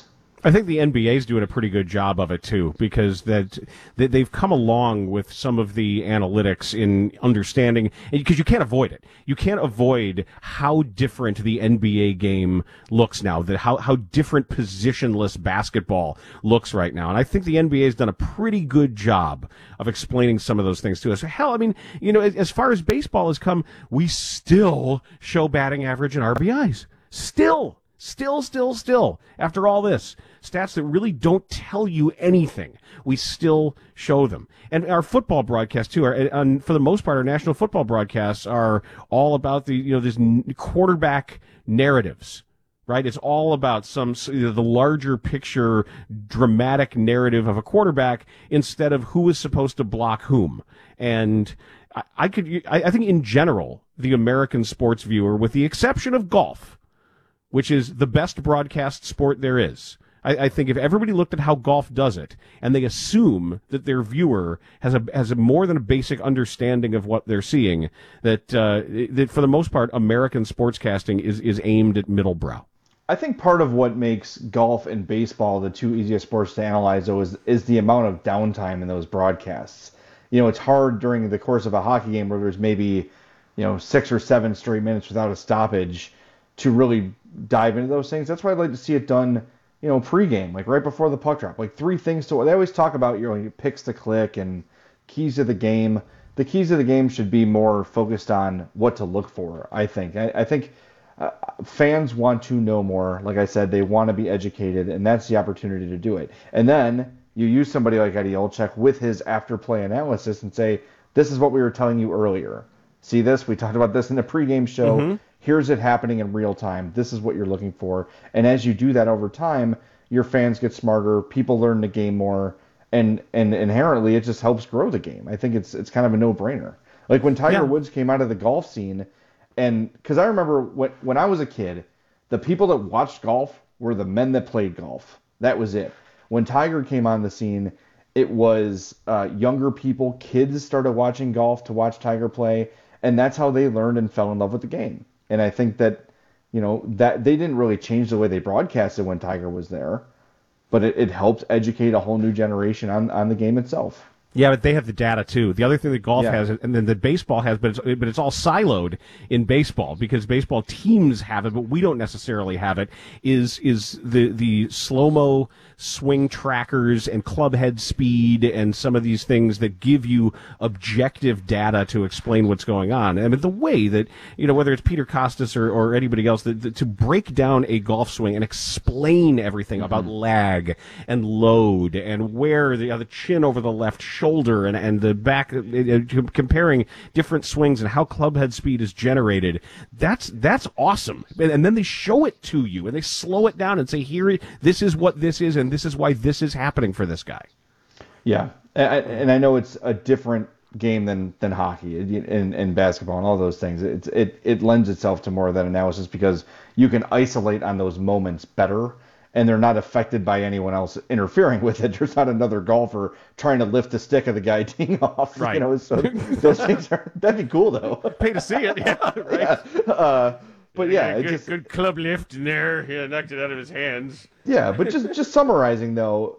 I think the N B A is doing a pretty good job of it too, because that, that they've come along with some of the analytics in understanding, because you can't avoid it. You can't avoid how different the N B A game looks now, that how how different positionless basketball looks right now. And I think the N B A has done a pretty good job of explaining some of those things to us. Hell, I mean, you know, as far as baseball has come, we still show batting average and R B Is. Still. Still, still, still, after all this, stats that really don't tell you anything, we still show them. And our football broadcasts, too, are, and for the most part, our national football broadcasts are all about the, you know, this quarterback narratives, right? It's all about some, you know, the larger picture, dramatic narrative of a quarterback instead of who is supposed to block whom. And I, I could, I, I think in general, the American sports viewer, with the exception of golf, which is the best broadcast sport there is. I, I think if everybody looked at how golf does it, and they assume that their viewer has a has a more than a basic understanding of what they're seeing, that uh, that for the most part, American sportscasting is is aimed at middle brow. I think part of what makes golf and baseball the two easiest sports to analyze, though, is is the amount of downtime in those broadcasts. You know, it's hard during the course of a hockey game where there's maybe, you know, six or seven straight minutes without a stoppage to really dive into those things. That's why I'd like to see it done, you know, pregame, like right before the puck drop. Like three things to, they always talk about, you know, picks to click and keys to the game. The keys to the game should be more focused on what to look for, I think. I, I think uh, fans want to know more. Like I said, they want to be educated, and that's the opportunity to do it. And then you use somebody like Eddie Olczyk with his after-play analysis and say, this is what we were telling you earlier. See this? We talked about this in the pregame show. Mm-hmm. Here's it happening in real time. This is what you're looking for. And as you do that over time, your fans get smarter, people learn the game more, and, and inherently it just helps grow the game. I think it's it's kind of a no-brainer. Like when Tiger yeah. Woods came out of the golf scene, and because I remember when, when I was a kid, the people that watched golf were the men that played golf. That was it. When Tiger came on the scene, it was uh, younger people, kids started watching golf to watch Tiger play, and that's how they learned and fell in love with the game. And I think that, you know, that they didn't really change the way they broadcasted when Tiger was there, but it, it helped educate a whole new generation on, on the game itself. Yeah, but they have the data too. The other thing that golf yeah. has, and then the baseball has, but it's, but it's all siloed in baseball because baseball teams have it, but we don't necessarily have it. Is is the the slow-mo swing trackers and club head speed and some of these things that give you objective data to explain what's going on. I mean, the way that, you know, whether it's Peter Kostis or, or anybody else, the, the, to break down a golf swing and explain everything mm-hmm. about lag and load and where the, uh, the chin over the left shoulder and, and the back, uh, comparing different swings and how club head speed is generated, that's that's awesome. And, and then they show it to you and they slow it down and say, here, this is what this is and this is why this is happening for this guy. Yeah, and I know it's a different game than, than hockey and, and basketball and all those things. It's, it it lends itself to more of that analysis because you can isolate on those moments better, and they're not affected by anyone else interfering with it. There's not another golfer trying to lift the stick of the guy teeing off. Right. You know, so those things are that'd be cool though. Pay to see it. Yeah. Right. Yeah. Uh, But yeah, good, just, good club lift in there. Yeah, knocked it out of his hands. Yeah, but just just summarizing though,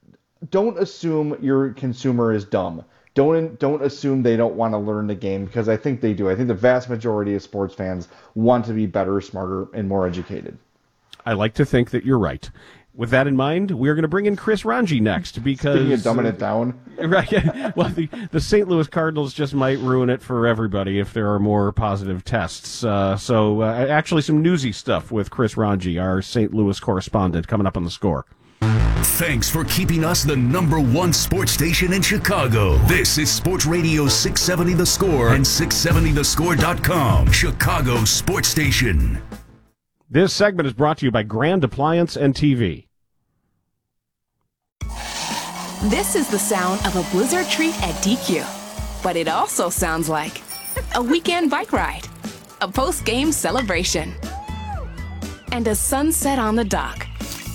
don't assume your consumer is dumb. Don't don't assume they don't want to learn the game because I think they do. I think the vast majority of sports fans want to be better, smarter, and more educated. I like to think that you're right. With that in mind, we're going to bring in Chris Ranji next because Speaking of dumbing it down, right? Well, the the Saint Louis Cardinals just might ruin it for everybody if there are more positive tests. Uh, so, uh, actually, some newsy stuff with Chris Ranji, our Saint Louis correspondent, coming up on the Score. Thanks for keeping us the number one sports station in Chicago. This is Sports Radio six seventy The Score and six seventy the score dot com, Chicago sports station. This segment is brought to you by Grand Appliance and T V. This is the sound of a Blizzard treat at D Q, but it also sounds like a weekend bike ride, a post-game celebration, and a sunset on the dock.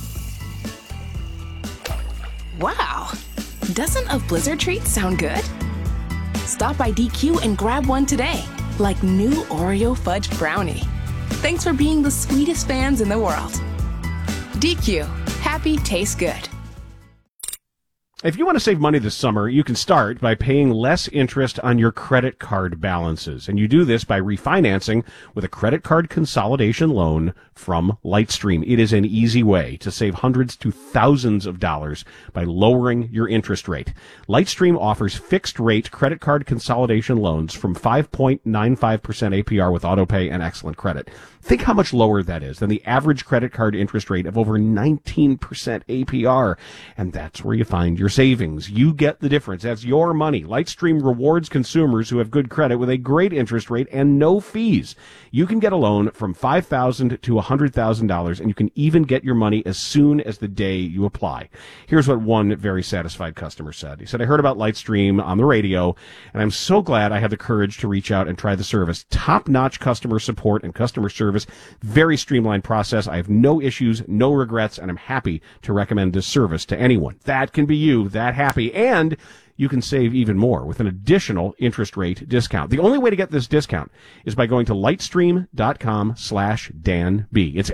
Wow, doesn't a Blizzard treat sound good? Stop by D Q and grab one today, like new Oreo fudge brownie. Thanks for being the sweetest fans in the world. D Q, happy happy tastes good. If you want to save money this summer, you can start by paying less interest on your credit card balances. And you do this by refinancing with a credit card consolidation loan from Lightstream. It is an easy way to save hundreds to thousands of dollars by lowering your interest rate. Lightstream offers fixed rate credit card consolidation loans from five point nine five percent A P R with autopay and excellent credit. Think how much lower that is than the average credit card interest rate of over nineteen percent A P R. And that's where you find your savings. You get the difference. That's your money. Lightstream rewards consumers who have good credit with a great interest rate and no fees. You can get a loan from five thousand dollars to one hundred thousand dollars, and you can even get your money as soon as the day you apply. Here's what one very satisfied customer said. He said, I heard about Lightstream on the radio, and I'm so glad I had the courage to reach out and try the service. Top-notch customer support and customer service. Very streamlined process. I have no issues, no regrets, and I'm happy to recommend this service to anyone. That can be you, that happy, and you can save even more with an additional interest rate discount. The only way to get this discount is by going to lightstream.com slash Dan B. It's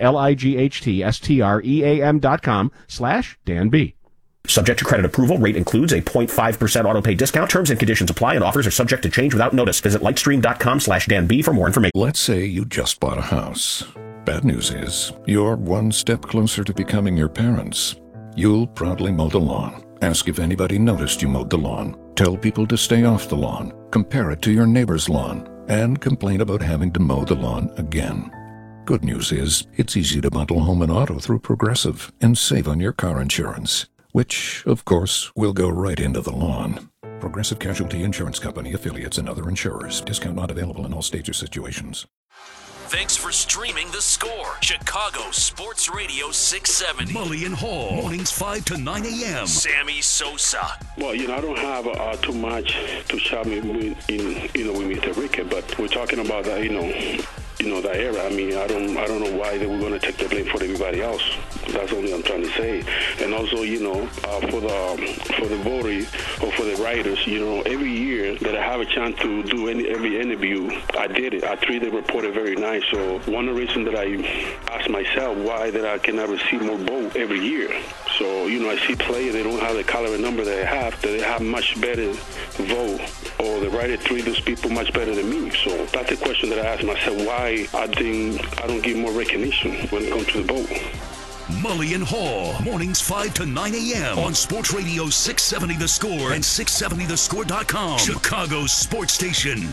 L-I-G-H-T-S-T-R-E-A-M dot com slash Dan B. Subject to credit approval. Rate includes a zero point five percent autopay discount. Terms and conditions apply, and offers are subject to change without notice. Visit lightstream.com slash Dan B for more information. Let's say you just bought a house. Bad news is, you're one step closer to becoming your parents. You'll proudly mow the lawn. Ask if anybody noticed you mowed the lawn. Tell people to stay off the lawn. Compare it to your neighbor's lawn. And complain about having to mow the lawn again. Good news is, it's easy to bundle home and auto through Progressive and save on your car insurance. Which, of course, will go right into the lawn. Progressive Casualty Insurance Company, affiliates, and other insurers. Discount not available in all states or situations. Thanks for streaming The Score. Chicago Sports Radio six seventy. Mully and Hall. Mornings five to nine a.m. Sammy Sosa. Well, you know, I don't have uh, too much to shout me with, in, you know, with Mister Rickett, but we're talking about that, you know, you know, that era. I mean, I don't, I don't know why they were going to take the blame for everybody else. That's only I'm trying to say. And also, you know, uh, for the for the voters or for the writers, you know, every year that I have a chance to do any every interview, I did it. I treated the reporter very nice. So one of the reasons that I ask myself why that I cannot receive more vote every year. So, you know, I see players, they don't have the caliber number that I have, that they have much better vote, or the writer treat those people much better than me. So that's the question that I ask myself, why I think I don't give more recognition when it comes to the vote. Mully and Hall, mornings five to nine a.m. on Sports Radio six seventy The Score and six seventy the score dot com, Chicago's sports station.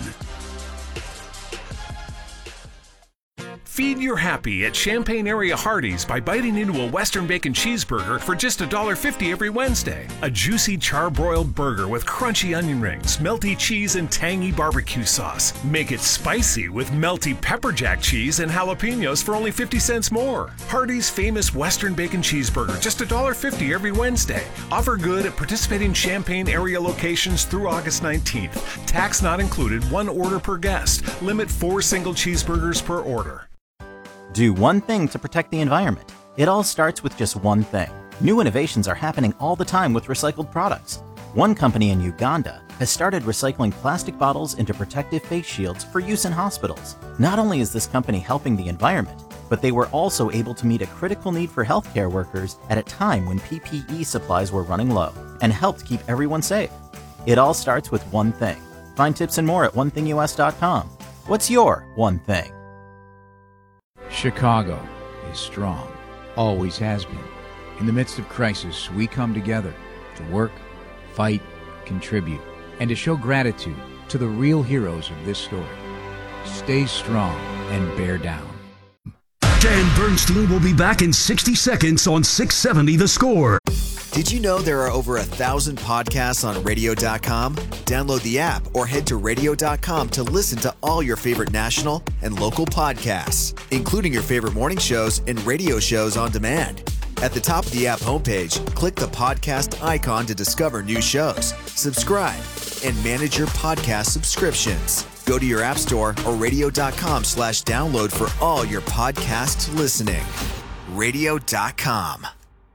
Feed your happy at Champaign Area Hardee's by biting into a Western Bacon Cheeseburger for just one dollar fifty every Wednesday. A juicy charbroiled burger with crunchy onion rings, melty cheese, and tangy barbecue sauce. Make it spicy with melty pepper jack cheese and jalapenos for only fifty cents more. Hardee's famous Western Bacon Cheeseburger, just one dollar fifty every Wednesday. Offer good at participating Champaign Area locations through August nineteenth. Tax not included, one order per guest. Limit four single cheeseburgers per order. Do one thing to protect the environment. It all starts with just one thing. New innovations are happening all the time with recycled products. One company in Uganda has started recycling plastic bottles into protective face shields for use in hospitals. Not only is this company helping the environment, but they were also able to meet a critical need for healthcare workers at a time when P P E supplies were running low, and helped keep everyone safe. It all starts with one thing. Find tips and more at one thing U S dot com. What's your one thing? Chicago is strong, always has been. In the midst of crisis, we come together to work, fight, contribute, and to show gratitude to the real heroes of this story. Stay strong and bear down. Dan Bernstein will be back in sixty seconds on six seventy The Score. Did you know there are over a thousand podcasts on radio dot com? Download the app or head to radio dot com to listen to all your favorite national and local podcasts, including your favorite morning shows and radio shows on demand. At the top of the app homepage, click the podcast icon to discover new shows, subscribe, and manage your podcast subscriptions. Go to your app store or radio dot com slash download for all your podcast listening. radio dot com.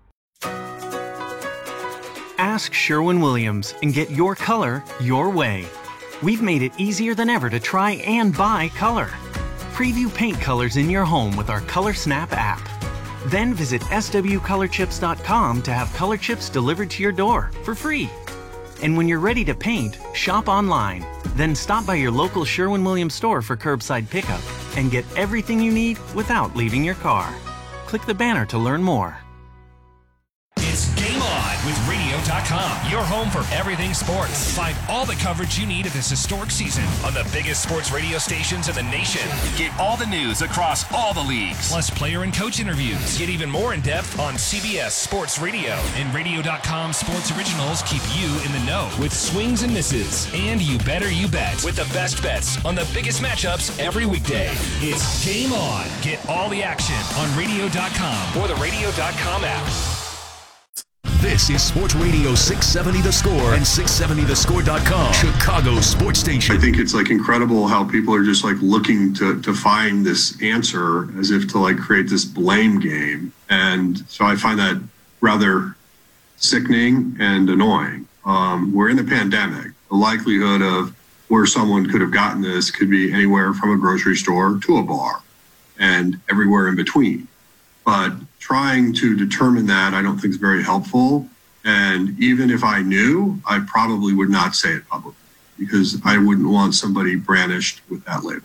Ask Sherwin-Williams and get your color your way. We've made it easier than ever to try and buy color. Preview paint colors in your home with our Color Snap app. Then visit S W color chips dot com to have color chips delivered to your door for free. And when you're ready to paint, shop online. Then stop by your local Sherwin-Williams store for curbside pickup and get everything you need without leaving your car. Click the banner to learn more. It's Game On with radio dot com, your home for everything sports. Find all the coverage you need of this historic season on the biggest sports radio stations in the nation. Get all the news across all the leagues, plus player and coach interviews. Get even more in-depth on C B S Sports Radio. And radio dot com Sports Originals keep you in the know with swings and misses. And You Better You Bet with the best bets on the biggest matchups every weekday. It's Game On. Get all the action on radio dot com or the radio dot com app. This is Sports Radio six seventy The Score and six seventy the score dot com, Chicago sports station. I think it's like incredible how people are just like looking to, to find this answer as if to like create this blame game. And so I find that rather sickening and annoying. Um, we're in the pandemic. The likelihood of where someone could have gotten this could be anywhere from a grocery store to a bar and everywhere in between. But trying to determine that, I don't think is very helpful. And even if I knew, I probably would not say it publicly because I wouldn't want somebody brandished with that label.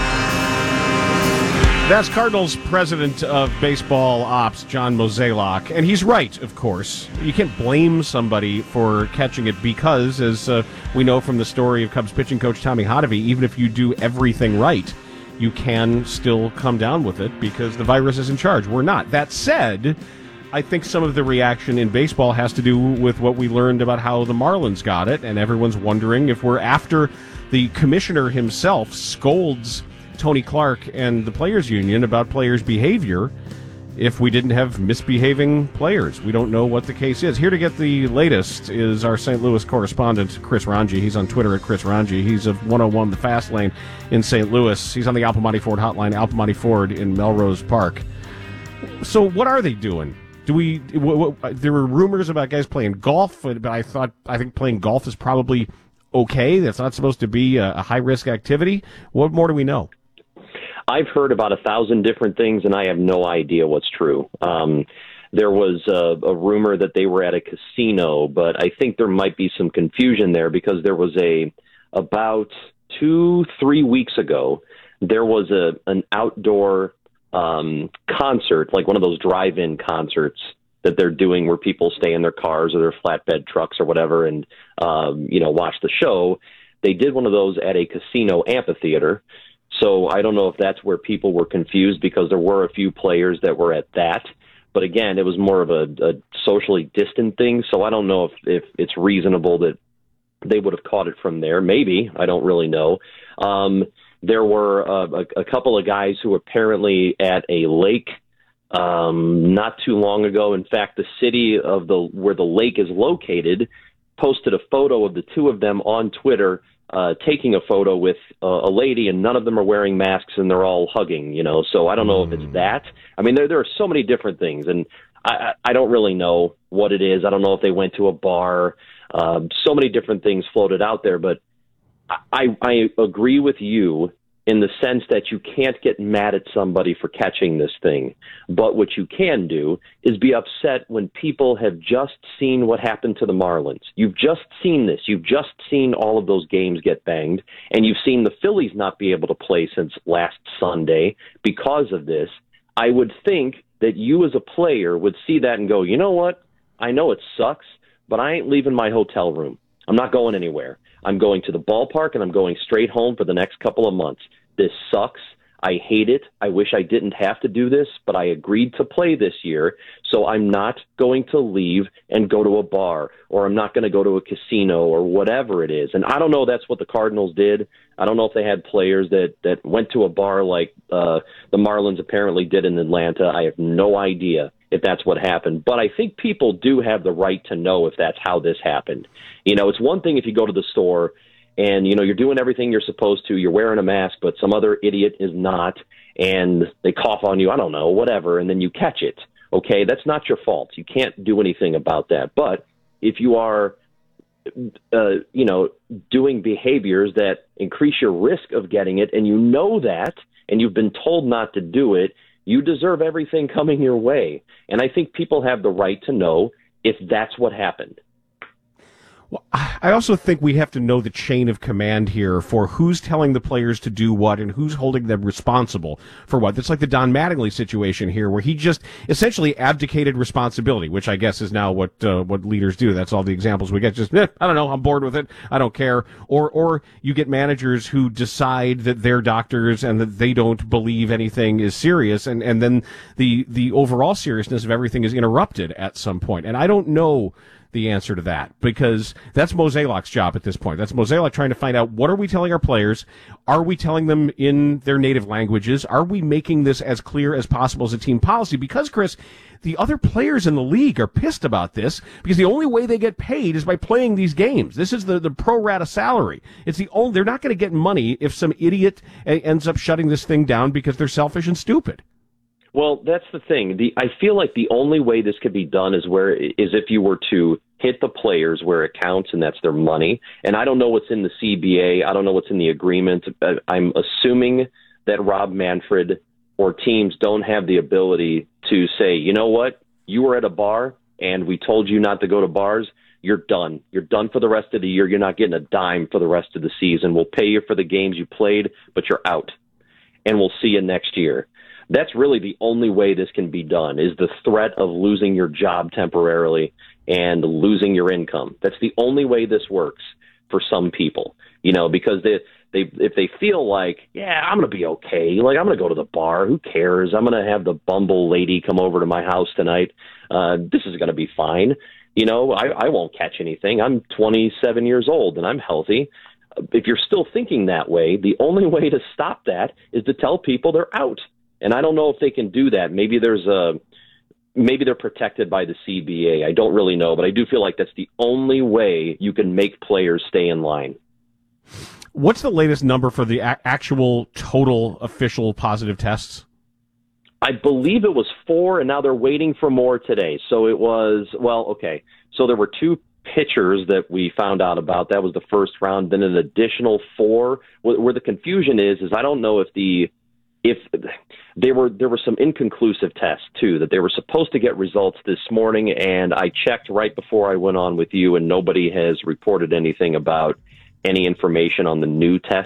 That's Cardinals president of baseball ops, John Mozeliak. And he's right, of course. You can't blame somebody for catching it because, as uh, we know from the story of Cubs pitching coach Tommy Hotovy, even if you do everything right, you can still come down with it because the virus is in charge. We're not. That said, I think some of the reaction in baseball has to do with what we learned about how the Marlins got it, and everyone's wondering if we're after the commissioner himself scolds Tony Clark and the Players Union about players' behavior if we didn't have misbehaving players. We don't know what the case is. Here to get the latest is our Saint Louis correspondent, Chris Ranji. He's on Twitter at Chris Ranji. He's of one oh one The Fast Lane in Saint Louis. He's on the Al Piemonte Ford hotline, Al Piemonte Ford in Melrose Park. So what are they doing? Do we? W- w- there were rumors about guys playing golf, but I thought I think playing golf is probably okay. That's not supposed to be a, a high-risk activity. What more do we know? I've heard about a thousand different things, and I have no idea what's true. Um, there was a, a rumor that they were at a casino, but I think there might be some confusion there because there was a about two, three weeks ago, there was a an outdoor um, concert, like one of those drive-in concerts that they're doing where people stay in their cars or their flatbed trucks or whatever and, um, you know, watch the show. They did one of those at a casino amphitheater. So I don't know if that's where people were confused because there were a few players that were at that. But again, it was more of a, a socially distant thing. So I don't know if, if it's reasonable that they would have caught it from there. Maybe. I don't really know. Um, there were uh, a, a couple of guys who were apparently at a lake um, not too long ago. In fact, the city of the where the lake is located posted a photo of the two of them on Twitter Uh, taking a photo with uh, a lady, and none of them are wearing masks, and they're all hugging, you know. So I don't know mm. if it's that. I mean, there there are so many different things, and I, I don't really know what it is. I don't know if they went to a bar. Um, so many different things floated out there, but I, I agree with you in the sense that you can't get mad at somebody for catching this thing. But what you can do is be upset when people have just seen what happened to the Marlins. You've just seen this. You've just seen all of those games get banged, and you've seen the Phillies not be able to play since last Sunday because of this. I would think that you as a player would see that and go, you know what? I know it sucks, but I ain't leaving my hotel room. I'm not going anywhere. I'm going to the ballpark, and I'm going straight home for the next couple of months. This sucks. I hate it. I wish I didn't have to do this, but I agreed to play this year, so I'm not going to leave and go to a bar, or I'm not going to go to a casino or whatever it is. And I don't know if that's what the Cardinals did. I don't know if they had players that, that went to a bar like uh, the Marlins apparently did in Atlanta. I have no idea if that's what happened. But I think people do have the right to know if that's how this happened. You know, it's one thing if you go to the store and, you know, you're doing everything you're supposed to, you're wearing a mask, but some other idiot is not, and they cough on you, I don't know, whatever, and then you catch it. Okay, that's not your fault. You can't do anything about that. But if you are, uh, you know, doing behaviors that increase your risk of getting it, and you know that, and you've been told not to do it, You deserve everything coming your way. And I think people have the right to know if that's what happened. Well, I also think we have to know the chain of command here for who's telling the players to do what and who's holding them responsible for what. It's like the Don Mattingly situation here, where he just essentially abdicated responsibility, which I guess is now what uh, what leaders do. That's all the examples we get. Just, eh, I don't know, I'm bored with it, I don't care. Or or you get managers who decide that they're doctors and that they don't believe anything is serious, and, and then the the overall seriousness of everything is interrupted at some point. And I don't know the answer to that, because that's Mozeliak's job at this point. That's Mozeliak trying to find out, what are we telling our players? Are we telling them in their native languages? Are we making this as clear as possible as a team policy? Because, Chris, the other players in the league are pissed about this, because the only way they get paid is by playing these games. This is the, the pro rata salary. It's the only, they're not going to get money if some idiot ends up shutting this thing down because they're selfish and stupid. Well, that's the thing. The I feel like the only way this could be done is where is if you were to hit the players where it counts, and that's their money. And I don't know what's in the C B A. I don't know what's in the agreement. I'm assuming that Rob Manfred or teams don't have the ability to say, you know what, you were at a bar and we told you not to go to bars. You're done. You're done for the rest of the year. You're not getting a dime for the rest of the season. We'll pay you for the games you played, but you're out. And we'll see you next year. That's really the only way this can be done, is the threat of losing your job temporarily and losing your income. That's the only way this works for some people, you know, because they, they if they feel like, yeah, I'm going to be okay. Like, I'm going to go to the bar. Who cares? I'm going to have the Bumble lady come over to my house tonight. Uh, this is going to be fine. You know, I, I won't catch anything. I'm twenty-seven years old and I'm healthy. If you're still thinking that way, the only way to stop that is to tell people they're out. And I don't know if they can do that. Maybe there's a, maybe they're protected by the C B A. I don't really know, but I do feel like that's the only way you can make players stay in line. What's the latest number for the a- actual total official positive tests? I believe it was four, and now they're waiting for more today. So it was, well, okay. So there were two pitchers that we found out about. That was the first round. Then an additional four. Where the confusion is, is I don't know if the, if they were, there were some inconclusive tests too, that they were supposed to get results this morning. And I checked right before I went on with you, and nobody has reported anything about any information on the new tests.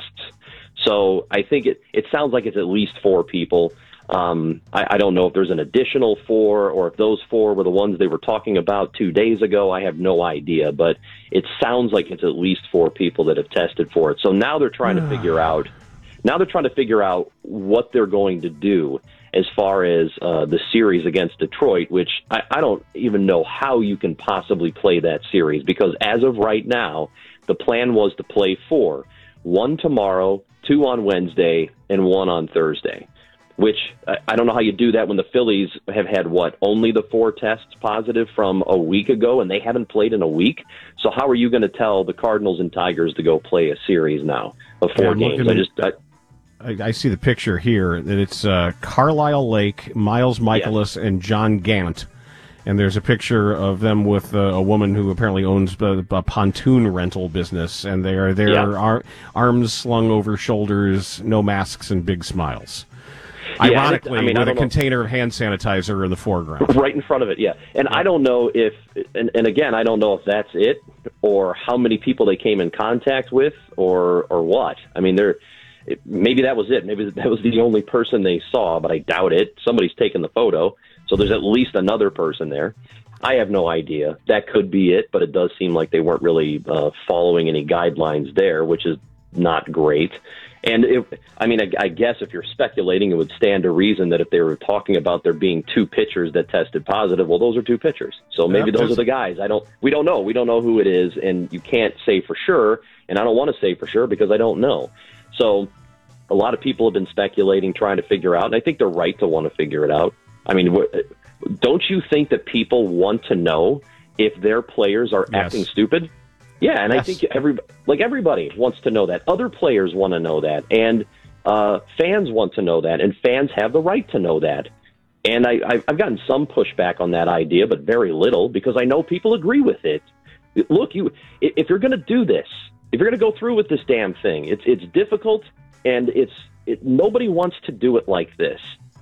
So I think it, it sounds like it's at least four people. Um, I, I don't know if there's an additional four, or if those four were the ones they were talking about two days ago. I have no idea, but it sounds like it's at least four people that have tested for it. So now they're trying to figure out, now they're trying to figure out what they're going to do as far as uh, the series against Detroit, which I, I don't even know how you can possibly play that series, because as of right now, the plan was to play four, one tomorrow, two on Wednesday, and one on Thursday. Which I don't know how you do that when the Phillies have had, what, only the four tests positive from a week ago, and they haven't played in a week. So how are you going to tell the Cardinals and Tigers to go play a series now of four yeah, games? I just I, I, I see the picture here that it's uh, Carlisle Lake, Miles Michaelis, yeah. and John Gant. And there's a picture of them with uh, a woman who apparently owns a, a pontoon rental business, and they are there, yeah. ar- arms slung over shoulders, no masks, and big smiles. Yeah, Ironically, I mean, with a container of hand sanitizer in the foreground. Right in front of it, yeah. And I don't know if, and, and again, I don't know if that's it, or how many people they came in contact with, or or what. I mean, they're, maybe that was it. Maybe that was the only person they saw, but I doubt it. Somebody's taken the photo, so there's at least another person there. I have no idea. That could be it, but it does seem like they weren't really uh, following any guidelines there, which is not great. And, it, I mean, I, I guess if you're speculating, it would stand to reason that if they were talking about there being two pitchers that tested positive, well, those are two pitchers. So maybe yeah, those are the guys. I don't. We don't know. We don't know who it is, and you can't say for sure, and I don't want to say for sure because I don't know. So a lot of people have been speculating, trying to figure out, and I think they're right to want to figure it out. I mean, don't you think that people want to know if their players are yes. acting stupid? Yeah, and yes. I think every like everybody wants to know that. Other players want to know that, and uh, fans want to know that, and fans have the right to know that. And I, I've gotten some pushback on that idea, but very little, because I know people agree with it. Look, you if you're going to do this, if you're going to go through with this damn thing, it's it's difficult, and it's it, nobody wants to do it like this.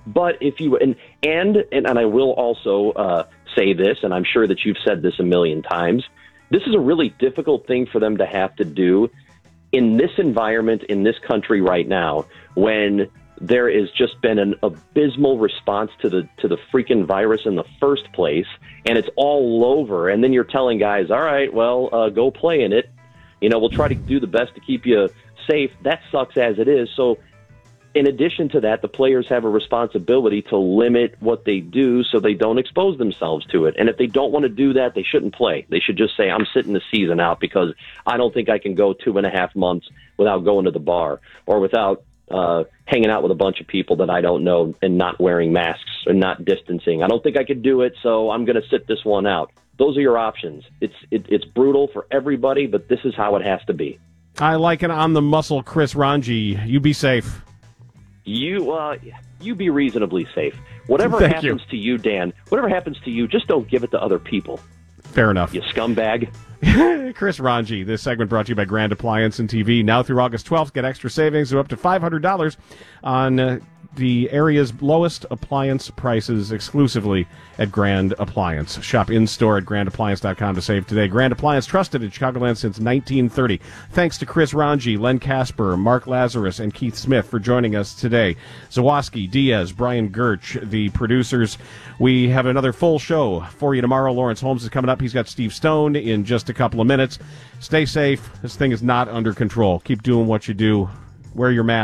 But if you and and and, and I will also uh, say this, and I'm sure that you've said this a million times, this is a really difficult thing for them to have to do in this environment, in this country right now, when there has just been an abysmal response to the to the freaking virus in the first place, and it's all over. And then you're telling guys, all right, well, uh, go play in it. You know, we'll try to do the best to keep you safe. That sucks as it is. So in addition to that, the players have a responsibility to limit what they do so they don't expose themselves to it. And if they don't want to do that, they shouldn't play. They should just say, I'm sitting the season out because I don't think I can go two and a half months without going to the bar or without uh, hanging out with a bunch of people that I don't know and not wearing masks and not distancing. I don't think I could do it, so I'm going to sit this one out. Those are your options. It's it, it's brutal for everybody, but this is how it has to be. I like it on the muscle, Chris Ranji. You be safe. You uh, you be reasonably safe. Whatever Thank happens you. to you, Dan, whatever happens to you, just don't give it to other people. Fair enough. You scumbag. Chris Ranji. This segment brought to you by Grand Appliance and T V. Now through August twelfth, get extra savings of up to five hundred dollars on uh, the area's lowest appliance prices exclusively at Grand Appliance. Shop in-store at grand appliance dot com to save today. Grand Appliance, trusted in Chicagoland since nineteen thirty. Thanks to Chris Ranji, Len Casper, Mark Lazarus, and Keith Smith for joining us today. Zawoski, Diaz, Brian Gertch, the producers. We have another full show for you tomorrow. Lawrence Holmes is coming up. He's got Steve Stone in just a couple of minutes. Stay safe. This thing is not under control. Keep doing what you do. Wear your mask.